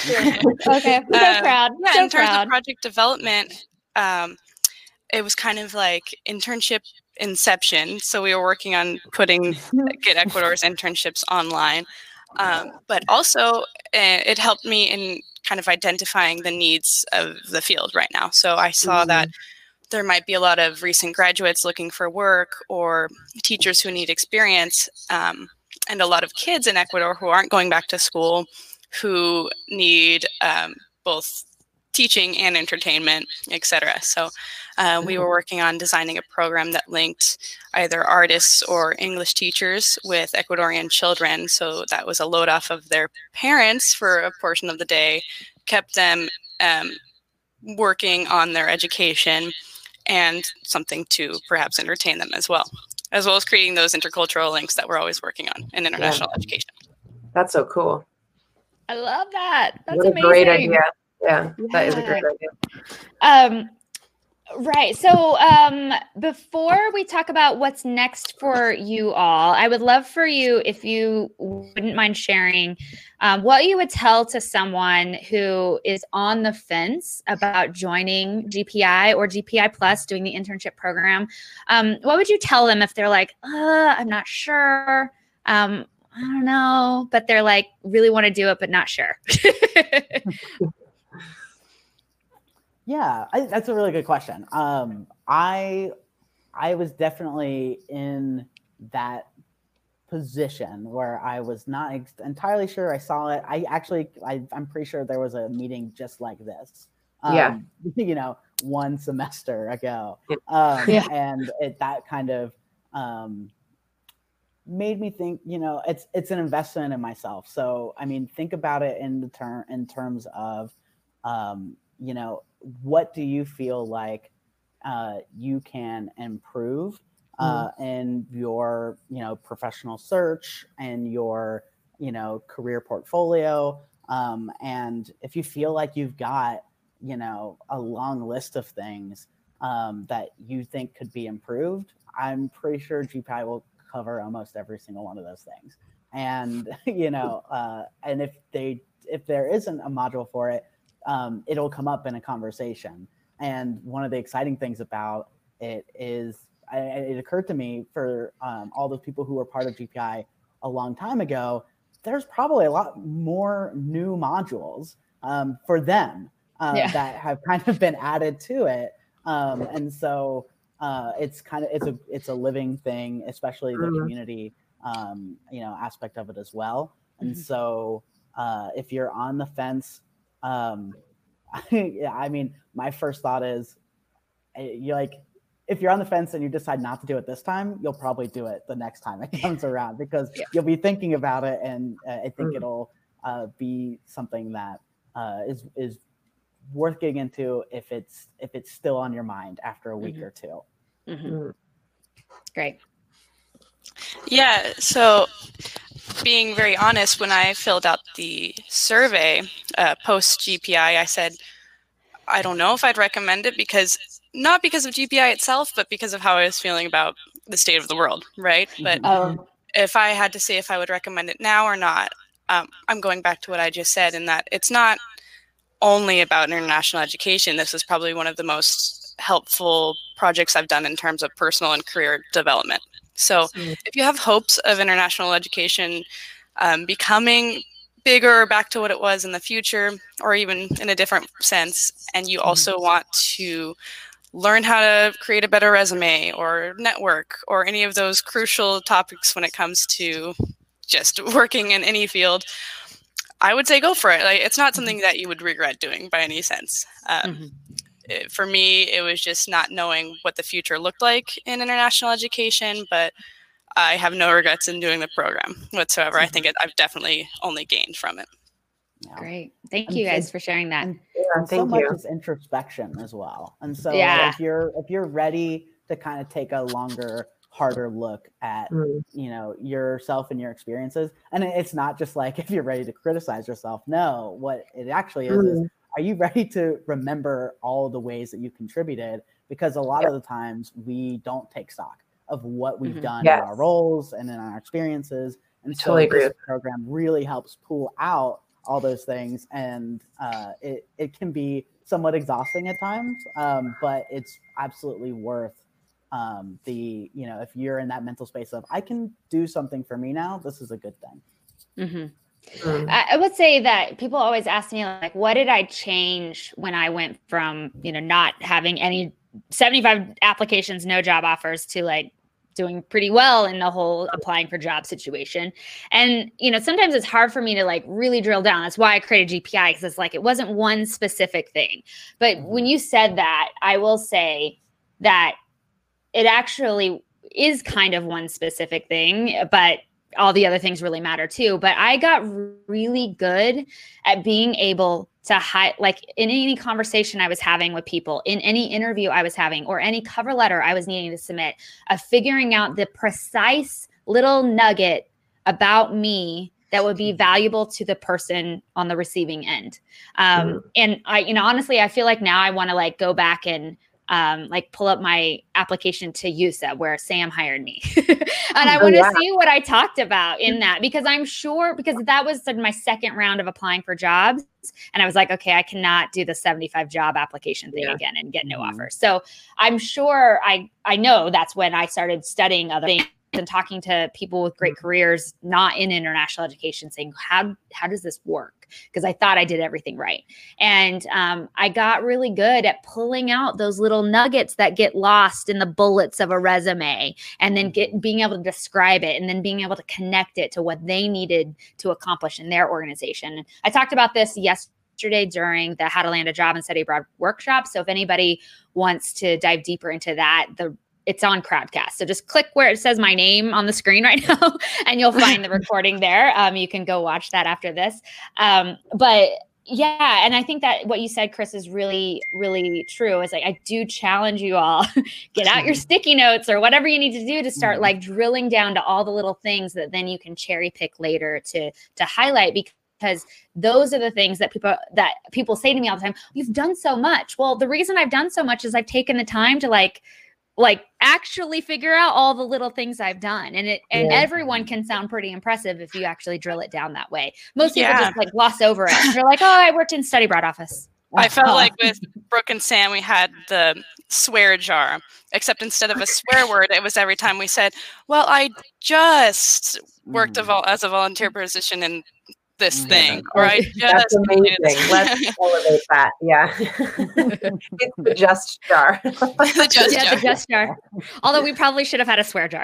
Okay, I'm so Um, proud. Yeah, so in terms proud. of project development, um, it was kind of like internship inception. So we were working on putting Get Ecuador's internships online. Um, but also uh, it helped me in kind of identifying the needs of the field right now. So I saw that there might be a lot of recent graduates looking for work or teachers who need experience, um, and a lot of kids in Ecuador who aren't going back to school who need um, both teaching and entertainment, et cetera. So uh, we were working on designing a program that linked either artists or English teachers with Ecuadorian children. So that was a load off of their parents for a portion of the day, kept them um, working on their education and something to perhaps entertain them as well, as well as creating those intercultural links that we're always working on in international education. That's so cool. I love that. That's What a amazing. great idea. Yeah, that is a Yeah. great idea. Um, right. So um, before we talk about what's next for you all, I would love for you, if you wouldn't mind sharing, um, what you would tell to someone who is on the fence about joining G P I or G P I Plus, doing the internship program. Um, what would you tell them if they're like, uh, I'm not sure. Um, I don't know, but they're like, really want to do it, but not sure. Yeah, I, that's a really good question. Um, I I was definitely in that position where I was not ex- entirely sure. I saw it. I actually, I, I'm pretty sure there was a meeting just like this. Um, Yeah. You know, one semester ago, um, Yeah. and it that kind of um, made me think. You know, it's it's an investment in myself. So I mean, think about it in the term in terms of, um, you know, what do you feel like uh, you can improve uh, in your, you know, professional search and your, you know, career portfolio. Um, and if you feel like you've got, you know, a long list of things um, that you think could be improved, I'm pretty sure G P I will cover almost every single one of those things. And, you know, uh, and if they, if there isn't a module for it, um, it'll come up in a conversation. And one of the exciting things about it is, I, it occurred to me for um, all those people who were part of G P I a long time ago, there's probably a lot more new modules um, for them uh, Yeah. that have kind of been added to it. Um, and so uh, it's kind of, it's a, it's a living thing, especially the Mhm. community, um, you know, aspect of it as well. And Mhm. so uh, if you're on the fence, um, yeah, I mean, my first thought is, you like, if you're on the fence and you decide not to do it this time, you'll probably do it the next time it comes around, because Yeah. you'll be thinking about it, and uh, I think Mm. it'll uh, be something that uh, is is worth getting into if it's if it's still on your mind after a week Mhm. or two. Mhm. Mm. Great. Yeah, so being very honest, when I filled out the survey uh, post G P I, I said, I don't know if I'd recommend it, because not because of G P I itself, but because of how I was feeling about the state of the world, right? But Mhm. Oh, if I had to say if I would recommend it now or not, um, I'm going back to what I just said, in that it's not only about international education. This is probably one of the most helpful projects I've done in terms of personal and career development. So Mm. if you have hopes of international education um, becoming bigger, back to what it was in the future, or even in a different sense, and you also want to learn how to create a better resume or network or any of those crucial topics when it comes to just working in any field, I would say go for it. Like, it's not something that you would regret doing by any sense. Um, Mhm. it, for me, it was just not knowing what the future looked like in international education, but I have no regrets in doing the program whatsoever. I think it, I've definitely only gained from it. Yeah. Great. Thank And- you guys and- for sharing that. And, Yeah, and so thank much you. is introspection as well. And so Yeah. like, if you're if you're ready to kind of take a longer, harder look at Mm. you know yourself and your experiences, and it- it's not just like if you're ready to criticize yourself. No, what it actually is is, Mm. are you ready to remember all the ways that you contributed? Because a lot Yep. of the times we don't take stock of what we've Mhm. done Yes. in our roles and in our experiences. And so Totally agree this with program really helps pull out all those things, and uh, it, it can be somewhat exhausting at times, um, but it's absolutely worth um, the, you know, if you're in that mental space of, I can do something for me now, this is a good thing. Mm-hmm. Mm. I, I would say that people always ask me, like, what did I change when I went from, you know, not having any seventy-five applications, no job offers, to like doing pretty well in the whole applying for job situation. And, you know, sometimes it's hard for me to like really drill down. That's why I created G P I, because it's like, it wasn't one specific thing. But Mhm. when you said that, I will say that it actually is kind of one specific thing, but all the other things really matter too. But I got really good at being able to hide, like in any conversation I was having with people, in any interview I was having, or any cover letter I was needing to submit, of figuring out the precise little nugget about me that would be valuable to the person on the receiving end. Um, Mhm. And I, you know, honestly, I feel like now I want to like go back and Um, like pull up my application to U S A where Sam hired me. And I Oh, want to yeah. see what I talked about in that, because I'm sure, because that was sort of my second round of applying for jobs. And I was like, okay, I cannot do the seventy-five job application thing Yeah. again and get no Mhm. offers. So I'm sure I, I know that's when I started studying other things and talking to people with great careers, not in international education, saying, how, how does this work? Because I thought I did everything right. And um, I got really good at pulling out those little nuggets that get lost in the bullets of a resume, and then get being able to describe it, and then being able to connect it to what they needed to accomplish in their organization. And I talked about this yesterday during the How to Land a Job and Study Abroad workshop. So if anybody wants to dive deeper into that, the it's on Crowdcast. So just click where it says my name on the screen right now, and you'll find the recording there. Um, you can go watch that after this. Um, but yeah, and I think that what you said, Chris, is really, really true. It's like, I do challenge you all, get out your sticky notes or whatever you need to do to start Mhm. like drilling down to all the little things that then you can cherry pick later to to highlight, because because those are the things that people that people say to me all the time. You've done so much. Well, the reason I've done so much is I've taken the time to like like actually figure out all the little things I've done. And it and Yeah. everyone can sound pretty impressive if you actually drill it down that way. Most people Yeah. just like gloss over it. They're like, oh, I worked in study abroad office. I felt like with Brooke and Sam, we had the swear jar, except instead of a swear word, it was every time we said, well, I just worked a vol- as a volunteer position in this Mhm. thing, or I just That's completed amazing. this- Let's elevate that. Yeah. It's the just jar. the just Yeah, jar. the just jar. Although we probably should have had a swear jar.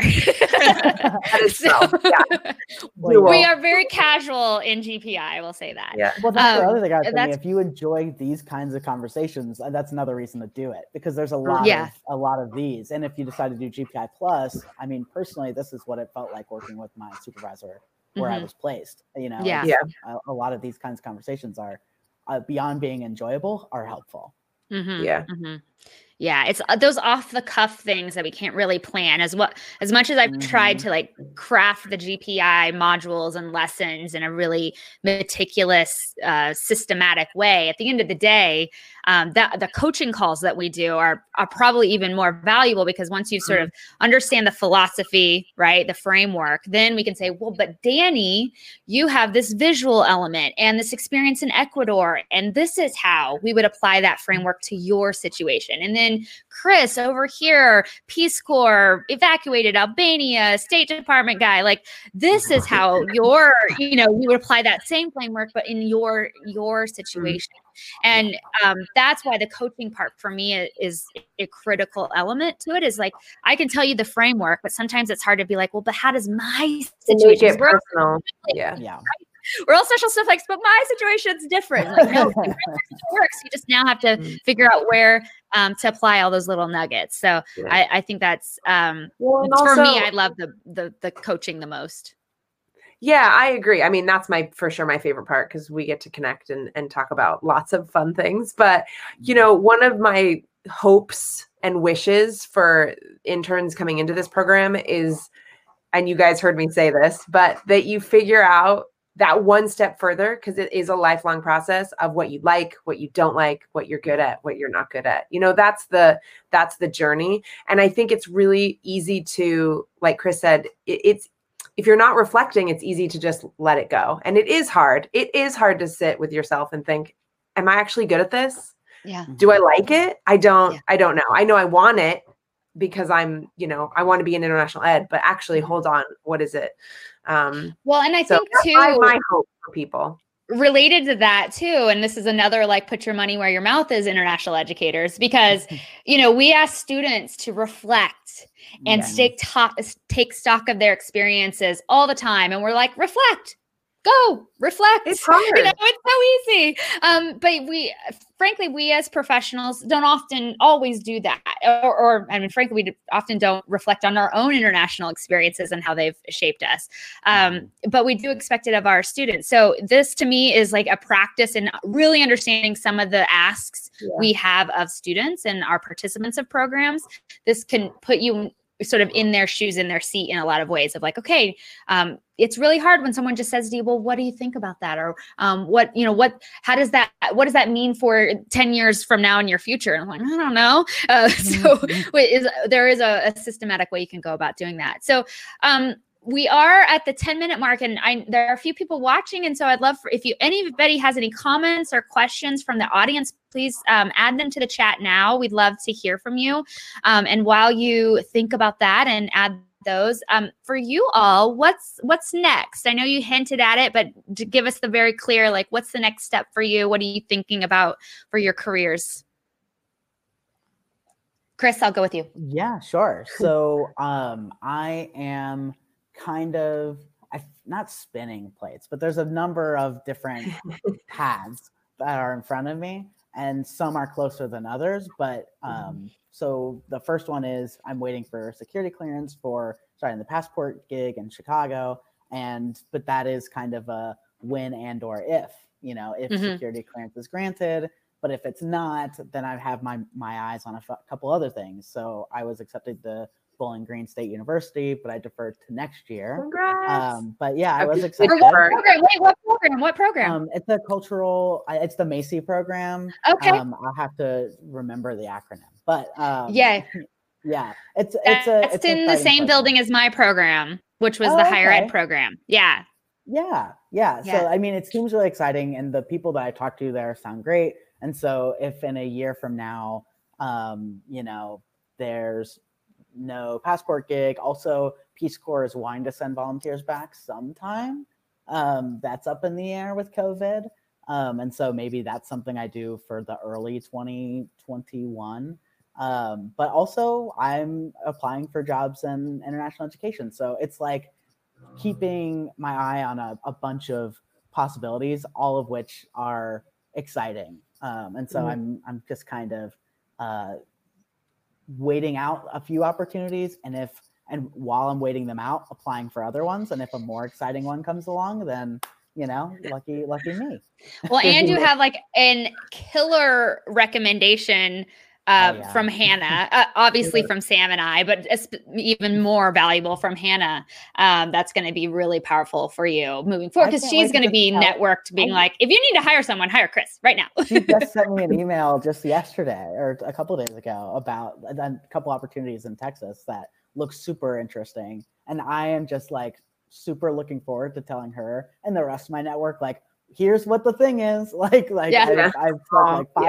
That is so, yeah. Well, we Dual. are very casual in G P I, I will say that. Yeah. Well, that's the Um, other thing I was thinking. that's- If you enjoy these kinds of conversations, uh, that's another reason to do it, because there's a lot Yeah. of a lot of these. And if you decide to do G P I plus, I mean, personally, this is what it felt like working with my supervisor where I Mhm. was placed. You know, Yeah. it's- a, a lot of these kinds of conversations are uh, beyond being enjoyable, are helpful. Mhm, Yeah. mhm. Yeah, it's uh, those off the cuff things that we can't really plan. As what as much as I've tried Mhm. to like craft the G P I modules and lessons in a really meticulous, uh, systematic way. At the end of the day, um, that the coaching calls that we do are are probably even more valuable, because once you sort of understand the philosophy, right, the framework, then we can say, well, but Danny, you have this visual element and this experience in Ecuador, and this is how we would apply that framework to your situation. And then Chris over here, Peace Corps, evacuated Albania, State Department guy, like this is how your, you know, you would apply that same framework, but in your your situation. And um, that's why the coaching part for me is, is a critical element to it. Is like I can tell you the framework, but sometimes it's hard to be like, well, but how does my To make situation? it We're, personal. Yeah. Yeah. we're all special stuff, like, but my situation's different. Like, no, it works. You just now have to Mm. figure out where um, to apply all those little nuggets. So Yeah. I, I think that's um, Well, and for me. also- I love the the the coaching the most. Yeah, I agree. I mean, that's my for sure my favorite part, because we get to connect and, and talk about lots of fun things. But, you know, one of my hopes and wishes for interns coming into this program is, and you guys heard me say this, but that you figure out that one step further, because it is a lifelong process of what you like, what you don't like, what you're good at, what you're not good at. You know, that's the that's the journey. And I think it's really easy to, like Chris said, it, it's if you're not reflecting, it's easy to just let it go. And it is hard. It is hard to sit with yourself and think, am I actually good at this? Yeah. Do I like it? I don't, Yeah. I don't know. I know I want it because I'm, you know, I want to be in international ed, but actually hold on, what is it? Um, Well, and I so think that's too, my, my hope for people. related to that too, and this is another like put your money where your mouth is, international educators, because you know we ask students to reflect and Yeah. take to- take stock of their experiences all the time, and we're like, reflect, go reflect. It's hard. You know, it's so easy. Um, but we, frankly, we as professionals don't often always do that, or, or I mean, frankly, we often don't reflect on our own international experiences and how they've shaped us. Um, but we do expect it of our students. So this, to me, is like a practice in really understanding some of the asks Yeah. we have of students and our participants of programs. This can put you sort of in their shoes, in their seat in a lot of ways of like, okay, um, it's really hard when someone just says to you, well, what do you think about that? Or um, what, you know, what, how does that, what does that mean for ten years from now in your future? And I'm like, I don't know. Uh, so wait, is, there is a, a systematic way you can go about doing that. So um, we are at the ten minute mark, and I, there are a few people watching. And so I'd love for, if you, anybody has any comments or questions from the audience, please um, add them to the chat now. We'd love to hear from you. Um, and while you think about that and add those, um, for you all, what's, what's next? I know you hinted at it, but to give us the very clear, like, what's the next step for you? What are you thinking about for your careers? Chris, I'll go with you. Yeah, sure. So um, I am kind of I, not spinning plates, but there's a number of different paths that are in front of me, and some are closer than others. But um, so the first one is I'm waiting for security clearance for starting the passport gig in Chicago, and but that is kind of a when and or if, you know, if Mhm. security clearance is granted. But if it's not, then I have my my eyes on a f- couple other things. So I was accepted to Bowling Green State University, but I deferred to next year. Congrats. Um, but yeah, I was Okay. accepted. For what program? Wait, what program? What program? Um, it's a cultural. I- It's the Macy program. Okay. Um, I'll have to remember the acronym, but um, Yeah. yeah, it's it's That's a. It's an in the exciting same program. building as my program, which was Oh, the higher ed okay. program. Yeah. Yeah, yeah. Yeah. So I mean, it seems really exciting, and the people that I talked to there sound great. And so, if in a year from now, um, you know, there's no passport gig, also Peace Corps is wanting to send volunteers back sometime. Um, that's up in the air with COVID. Um, and so maybe that's something I do for the early twenty twenty-one. Um, but also I'm applying for jobs in international education. So it's like keeping my eye on a, a bunch of possibilities, all of which are exciting. Um, and so mm-hmm. I'm I'm just kind of uh, waiting out a few opportunities, and if and while I'm waiting them out, applying for other ones. And if a more exciting one comes along, then you know, lucky lucky me. Well, and you have like an killer recommendation uh, oh, yeah. from Hannah, uh, obviously from Sam and I, but even more valuable from Hannah. Um, that's going to be really powerful for you moving forward, because she's going to be tell. networked, being I, like, if you need to hire someone, hire Chris right now. She just sent me an email just yesterday or a couple of days ago about a couple opportunities in Texas that look super interesting. And I am just like super looking forward to telling her and the rest of my network, like, here's what the thing is. Like, like yeah. I've, I've said like five. Yeah.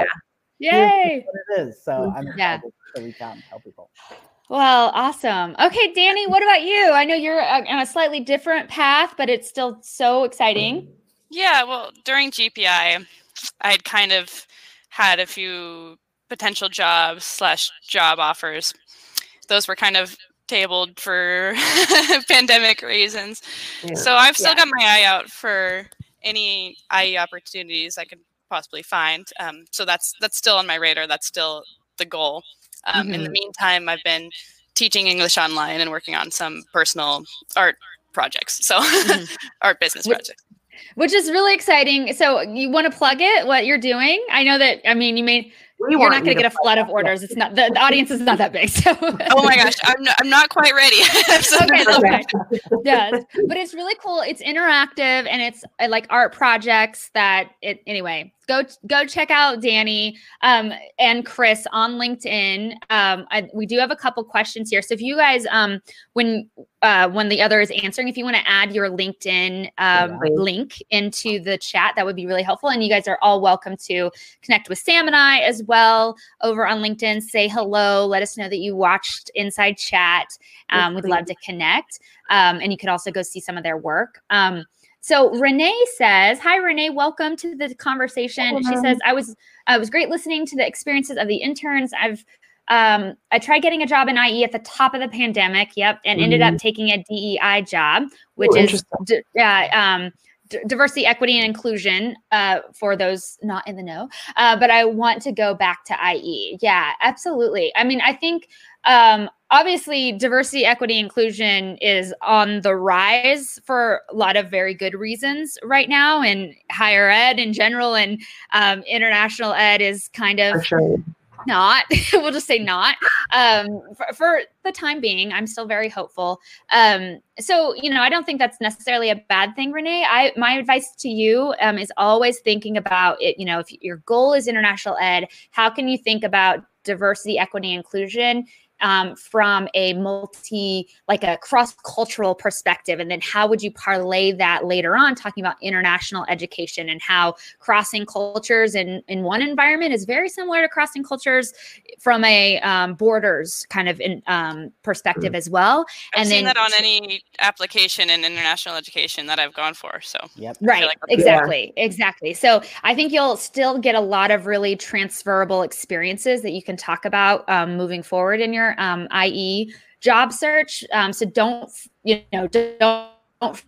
Yay! What it is. So I'm yeah. excited to reach out and tell people. Well, awesome. Okay, Danny, what about you? I know you're on a slightly different path, but it's still so exciting. Yeah, well, during G P I, I had kind of had a few potential jobs slash job offers. Those were kind of tabled for pandemic reasons. Yeah. So I've still yeah. got my eye out for any I E opportunities I could possibly find. Um, so that's that's still on my radar. That's still the goal. Um, mm-hmm. In the meantime, I've been teaching English online and working on some personal art projects. So mm-hmm. art business which, projects. Which is really exciting. So you want to plug it, what you're doing? I know that, I mean, you may, we you're not going to get a flood of orders. It's not, the, the audience is not that big. So. Oh my gosh, I'm not, I'm not quite ready. Okay, that's okay. Yes, but it's really cool. It's interactive and it's uh, like art projects that it, anyway, go, go check out Danny um, and Chris on LinkedIn. Um, I, we do have a couple questions here. So if you guys, um, when, uh, when the other is answering, if you want to add your LinkedIn um, yeah. link into the chat, that would be really helpful. And you guys are all welcome to connect with Sam and I as well over on LinkedIn. Say hello. Let us know that you watched Inside Chat. Um, we'd love to connect. Um, and you could also go see some of their work. Um, so Renee says, hi, Renee, welcome to the conversation. Hello. She says, I was, uh, it was great listening to the experiences of the interns. I've, um, I tried getting a job in I E at the top of the pandemic. Yep. And mm-hmm. ended up taking a D E I job, which Ooh, is, d- uh, um, D- diversity, equity, and inclusion uh, for those not in the know. Uh, but I want to go back to I E. Yeah, absolutely. I mean, I think um, obviously diversity, equity, inclusion is on the rise for a lot of very good reasons right now, and higher ed in general, and um, international ed is kind of sure. not. We'll just say not. Um, for, for the time being, I'm still very hopeful. Um, so, you know, I don't think that's necessarily a bad thing, Renee. I, my advice to you um, is always thinking about it. You know, if your goal is international ed, how can you think about diversity, equity, inclusion um, from a multi, like a cross-cultural perspective? And then how would you parlay that later on, talking about international education and how crossing cultures in, in one environment is very similar to crossing cultures from a um, borders kind of in, um, perspective as well. I've and seen then, that on any application in international education that I've gone for. So yep. Right, like exactly, yeah. exactly. So I think you'll still get a lot of really transferable experiences that you can talk about um, moving forward in your um, I E job search. Um, so don't, you know, don't, don't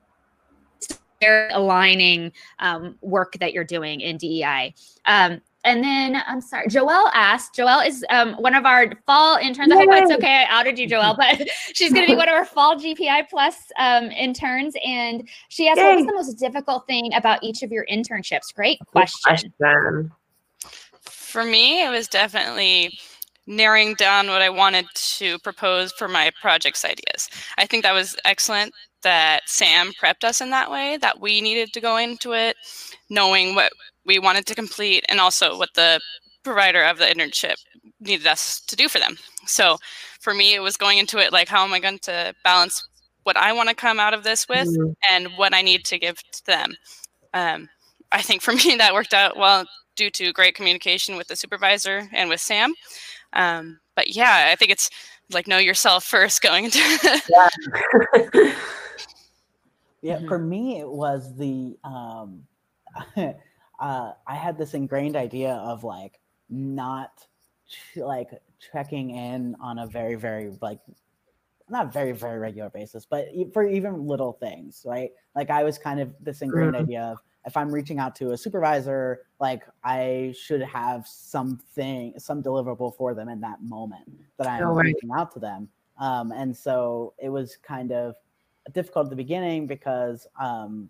aligning um, work that you're doing in D E I. Um, and then I'm sorry, Joelle asked, Joelle is um, one of our fall interns. Yay. I hope it's okay. I outed you, Joelle, but she's going to be one of our fall G P I Plus um, interns. And she asked, Yay. What was the most difficult thing about each of your internships? Great question. question. For me, it was definitely narrowing down what I wanted to propose for my project's ideas. I think that was excellent that Sam prepped us in that way, that we needed to go into it knowing what we wanted to complete and also what the provider of the internship needed us to do for them. So for me, it was going into it like, how am I going to balance what I want to come out of this with mm-hmm. and what I need to give to them? Um, I think for me, that worked out well due to great communication with the supervisor and with Sam. Um, but yeah, I think it's like know yourself first going into it. Yeah. Yeah, Mhm. for me, it was the um, uh, I had this ingrained idea of like not ch- like checking in on a very, very like not very, very regular basis, but e- for even little things, right? Like I was kind of this ingrained Mhm. idea of if I'm reaching out to a supervisor, like I should have something, some deliverable for them in that moment that Oh, I'm right. reaching out to them. Um, and so it was kind of difficult at the beginning because um,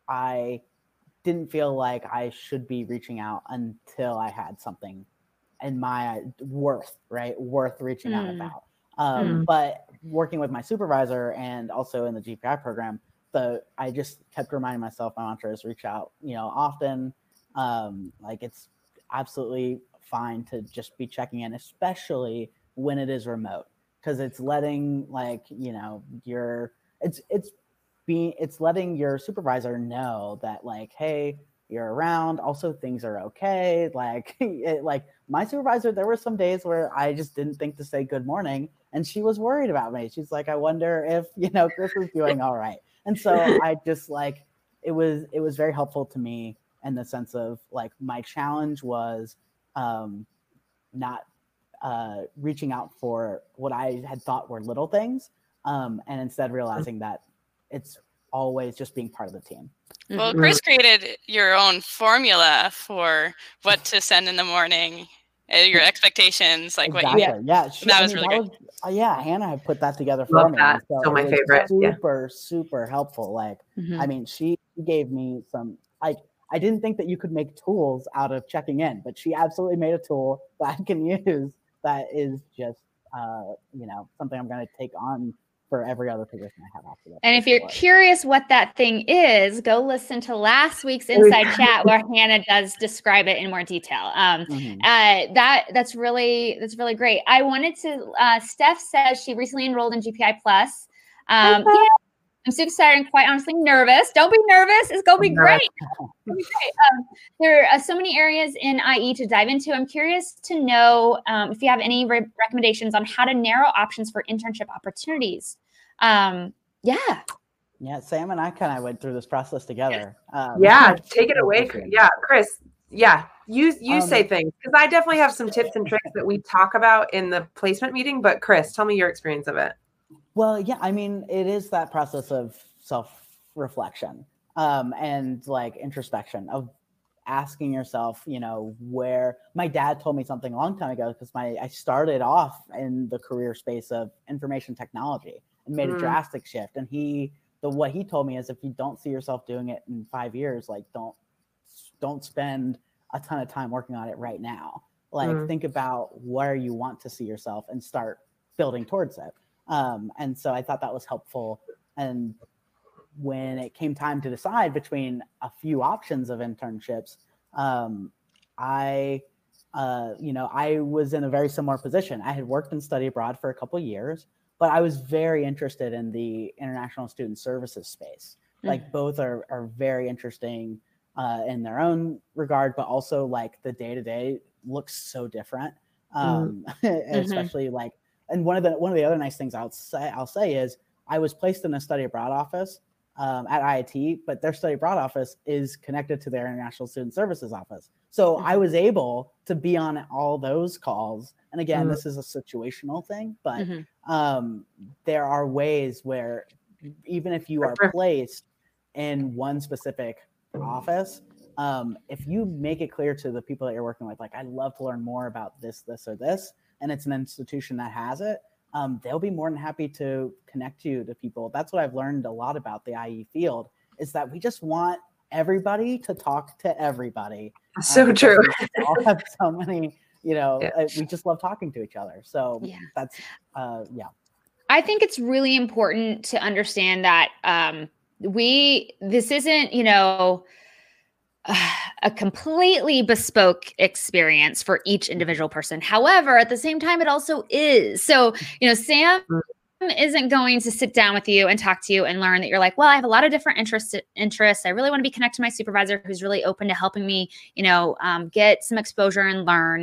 I didn't feel like I should be reaching out until I had something in my worth, right? Worth reaching out Mm. about. Um, Mm. but working with my supervisor and also in the G P I program, the I just kept reminding myself my mantra is reach out, you know, often. Um, like it's absolutely fine to just be checking in, especially when it is remote, because it's letting like you know your it's it's being it's letting your supervisor know that like hey you're around, also things are okay, like it, like my supervisor, there were some days where I just didn't think to say good morning and she was worried about me. She's like, I wonder if you know Chris is doing all right. And so I just like it was it was very helpful to me in the sense of like my challenge was um not uh reaching out for what I had thought were little things, um and instead realizing that it's always just being part of the team. Well, Mhm. Chris created your own formula for what to send in the morning, uh, your expectations, like what you Exactly. need. Yeah. She, That I was mean, really that great. was, uh, yeah, Hannah had put that together for Love me. that. And so So it my was favorite. Yeah. super, super helpful. Like, Mhm. I mean, she gave me some, like, I didn't think that you could make tools out of checking in, but she absolutely made a tool that I can use that is just, uh, you know, something I'm going to take on for every other position I have after that. And if you're curious what that thing is, go listen to last week's Oh, yeah. Inside Chat where Hannah does describe it in more detail. Um, Mhm. uh, that that's really that's really great. I wanted to. Uh, Steph says she recently enrolled in G P I Plus. Um, yeah, I'm super excited and quite honestly nervous. Don't be nervous. It's gonna be I'm great. nervous. It's gonna be great. Um, there are so many areas in I E to dive into. I'm curious to know um, if you have any re- recommendations on how to narrow options for internship opportunities. Um, yeah. Yeah, Sam and I kind of went through this process together. Um, Yeah, take it with away. this Chris. one. Yeah, Chris. Yeah, you you Um, say things because I definitely have some tips and tricks that we talk about in the placement meeting. But Chris, tell me your experience of it. Well, yeah, I mean, it is that process of self-reflection um, and like introspection of asking yourself, you know, where my dad told me something a long time ago because my I started off in the career space of information technology and made a Mm. drastic shift. And he, the what he told me is, if you don't see yourself doing it in five years, like don't don't spend a ton of time working on it right now. Like Mm. think about where you want to see yourself and start building towards it. Um, and so I thought that was helpful. And when it came time to decide between a few options of internships, um, I, uh, you know, I was in a very similar position. I had worked and studied abroad for a couple of years, but I was very interested in the international student services space. Mm. Like both are, are very interesting uh, in their own regard, but also like the day-to-day looks so different. Um, Mm-hmm. especially like, and one of the, one of the other nice things I'll say, I'll say is I was placed in a study abroad office um, at I I T, but their study abroad office is connected to their international student services office. So Mhm. I was able to be on all those calls. And again, Mm. this is a situational thing, but Mhm. um, there are ways where even if you are Sure. placed in one specific office, um, if you make it clear to the people that you're working with, like, I'd love to learn more about this, this, or this, and it's an institution that has it, um, they'll be more than happy to connect you to people. That's what I've learned a lot about the I E field, is that we just want everybody to talk to everybody. So um, true. because we all have so many, you know, Yeah. uh, we just love talking to each other. So Yeah. that's, uh, yeah. I think it's really important to understand that um, we, this isn't, you know, a completely bespoke experience for each individual person. However, at the same time, it also is. So, you know, Sam isn't going to sit down with you and talk to you and learn that you're like, well, I have a lot of different interests. Interests. I really want to be connected to my supervisor who's really open to helping me, you know, um, get some exposure and learn.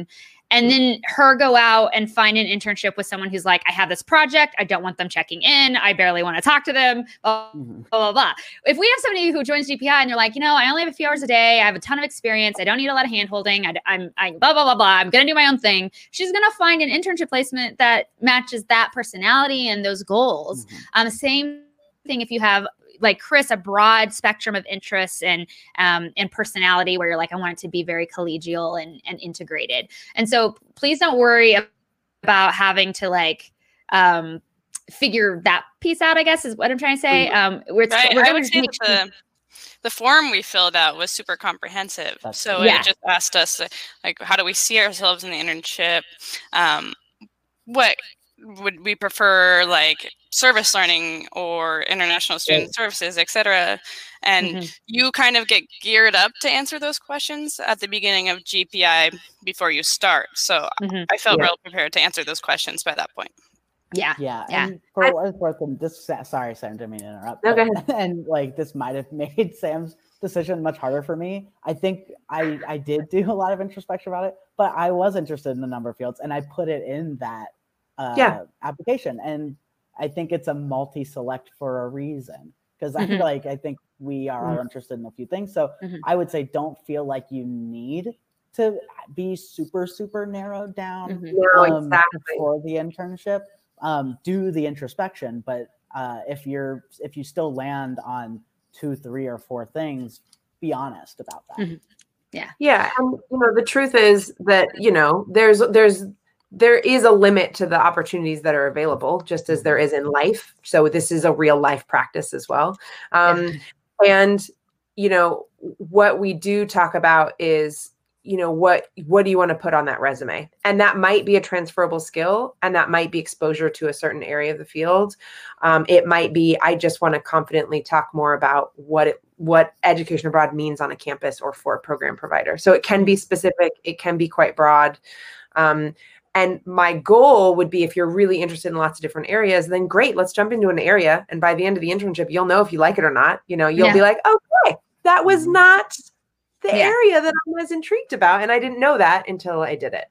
and then her go out and find an internship with someone who's like, I have this project. I don't want them checking in. I barely want to talk to them. Blah, Mhm. blah, blah, blah. If we have somebody who joins G P I and they're like, you know, I only have a few hours a day. I have a ton of experience. I don't need a lot of hand holding. I, I'm I, blah, blah, blah, blah. I'm going to do my own thing. She's going to find an internship placement that matches that personality and those goals. Mhm. Um, same thing if you have, like Chris, a broad spectrum of interests and um, and personality where you're like, I want it to be very collegial and, and integrated. And so please don't worry about having to like um, figure that piece out, I guess is what I'm trying to say. Um, we're, Right. we're I going would to say make that the, the form we filled out was super comprehensive. That's So Yeah. it just asked us, uh, like, how do we see ourselves in the internship? Um, what would we prefer, like service learning or international student services, et cetera? And Mhm. you kind of get geared up to answer those questions at the beginning of G P I before you start. So Mhm. I felt Yeah. real prepared to answer those questions by that point. Yeah. Yeah, Yeah. and for I- what it's worth, and this sorry, Sam, didn't mean to interrupt. No, go but- and like this might have made Sam's decision much harder for me. I think I I did do a lot of introspection about it, but I was interested in the number of fields, and I put it in that uh, Yeah. application. And I think it's a multi-select for a reason, because I Mhm. like I think we are all interested in a few things. So Mhm. I would say don't feel like you need to be super super narrowed down Mhm. No, um, exactly. for the internship. Um, do the introspection, but uh, if you're if you still land on two, three, or four things, be honest about that. Mhm. Yeah, and you know the truth is that you know there's there's there is a limit to the opportunities that are available, just as there is in life. So this is a real life practice as well. Um, and you know what we do talk about is you know what what do you want to put on that resume, and that might be a transferable skill, and that might be exposure to a certain area of the field. Um, it might be I just want to confidently talk more about what it what education abroad means on a campus or for a program provider. So it can be specific, it can be quite broad. Um, and my goal would be if you're really interested in lots of different areas, then great, let's jump into an area. And by the end of the internship, you'll know if you like it or not. You know, you'll Yeah. be like, okay, that was Mhm. not the Yeah. area that I was intrigued about. And I didn't know that until I did it.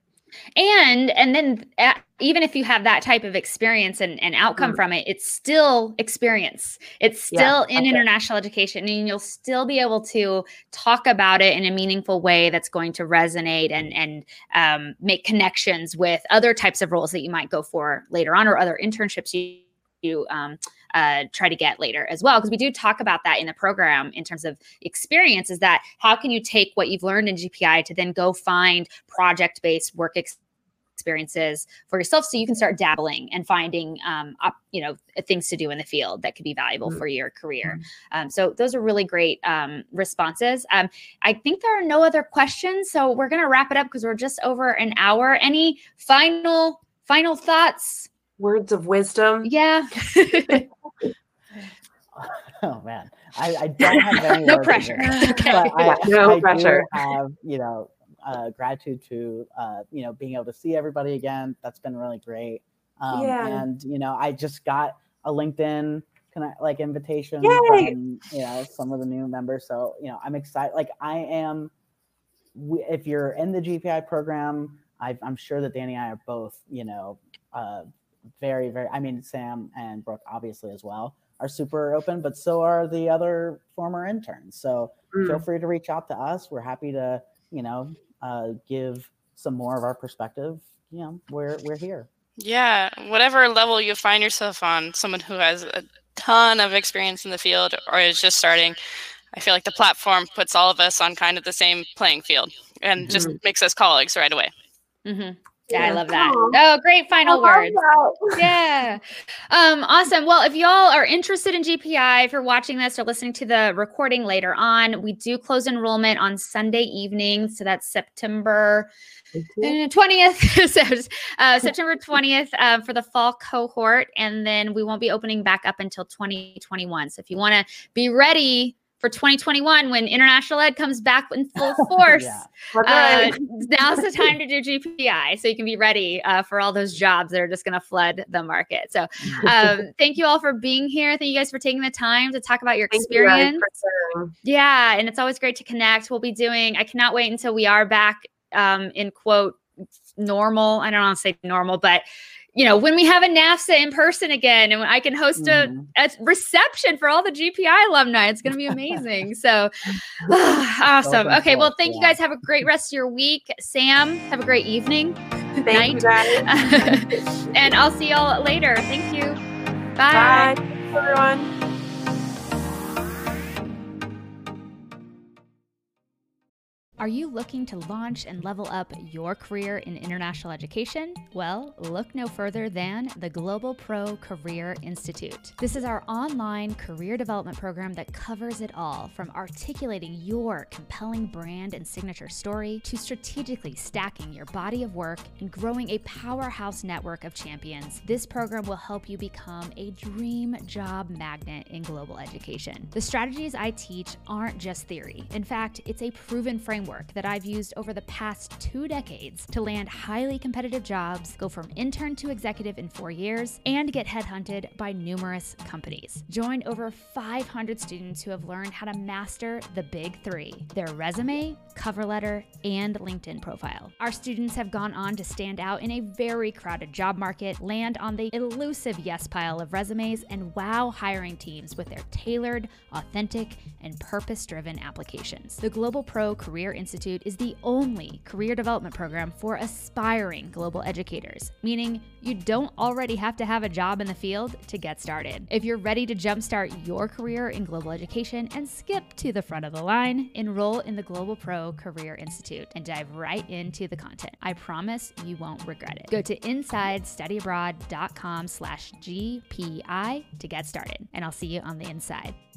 And and then uh, even if you have that type of experience and, and outcome Mm. from it, it's still experience. It's Yeah, still in okay. international education, and you'll still be able to talk about it in a meaningful way that's going to resonate and and um, make connections with other types of roles that you might go for later on, or other internships you you um, uh, try to get later as well. Because we do talk about that in the program in terms of experience, is that how can you take what you've learned in G P I to then go find project-based work ex- experiences for yourself, so you can start dabbling and finding, um, op, you know, things to do in the field that could be valuable Mm-hmm. for your career. Um, so those are really great um, responses. Um, I think there are no other questions, so we're going to wrap it up because we're just over an hour. Any final final thoughts? Words of wisdom. Yeah. Oh man, I, I don't have any No words of pressure. wisdom, Okay. but I, Yeah, no I pressure. do have you know uh, gratitude to uh, you know being able to see everybody again. That's been really great. Um, Yeah. And you know I just got a LinkedIn kind of like invitation Yay! from you know some of the new members. So you know I'm excited. Like I am. we- If you're in the G P I program, I, I'm sure that Danny and I are both you know uh, very very. I mean Sam and Brooke obviously as well are super open, but so are the other former interns. So feel Mm. free to reach out to us. We're happy to, you know, uh, give some more of our perspective. You know, we're we're here. Yeah, whatever level you find yourself on, someone who has a ton of experience in the field or is just starting, I feel like the platform puts all of us on kind of the same playing field and just Mhm. makes us colleagues right away. Mm-hmm. Yeah, I Yeah. love that. Aw. Oh, great final I love words. that. Yeah. Um, awesome. Well, if y'all are interested in G P I, if you're watching this or listening to the recording later on, we do close enrollment on Sunday evening. So that's September twentieth. So, uh, September twentieth uh, for the fall cohort. And then we won't be opening back up until twenty twenty-one. So if you want to be ready for twenty twenty-one when international ed comes back in full force, Yeah. That's uh, right. now's the time to do G P I, so you can be ready uh, for all those jobs that are just going to flood the market. So um, thank you all for being here. Thank you guys for taking the time to talk about your Thank you guys experience. for sharing. Yeah, and it's always great to connect. We'll be doing, I cannot wait until we are back um, in quote normal, I don't want to say normal, but you know, when we have a NAFSA in person again and I can host Mhm. a, a reception for all the G P I alumni, it's going to be amazing. So awesome. Okay. Well, thank you guys. Have a great rest of your week. Sam, have a great evening. Thank you guys. And I'll see y'all later. Thank you. Bye. Bye, everyone. Are you looking to launch and level up your career in international education? Well, look no further than the Global Pro Career Institute. This is our online career development program that covers it all, from articulating your compelling brand and signature story to strategically stacking your body of work and growing a powerhouse network of champions. This program will help you become a dream job magnet in global education. The strategies I teach aren't just theory. In fact, it's a proven framework that I've used over the past two decades to land highly competitive jobs, go from intern to executive in four years, and get headhunted by numerous companies. Join over five hundred students who have learned how to master the big three: their resume, cover letter, and LinkedIn profile. Our students have gone on to stand out in a very crowded job market, land on the elusive yes pile of resumes, and wow hiring teams with their tailored, authentic, and purpose-driven applications. The Global Pro Career Institute is the only career development program for aspiring global educators, meaning you don't already have to have a job in the field to get started. If you're ready to jumpstart your career in global education and skip to the front of the line, enroll in the Global Pro Career Institute and dive right into the content. I promise you won't regret it. Go to inside study abroad dot com slash G P I to get started, and I'll see you on the inside.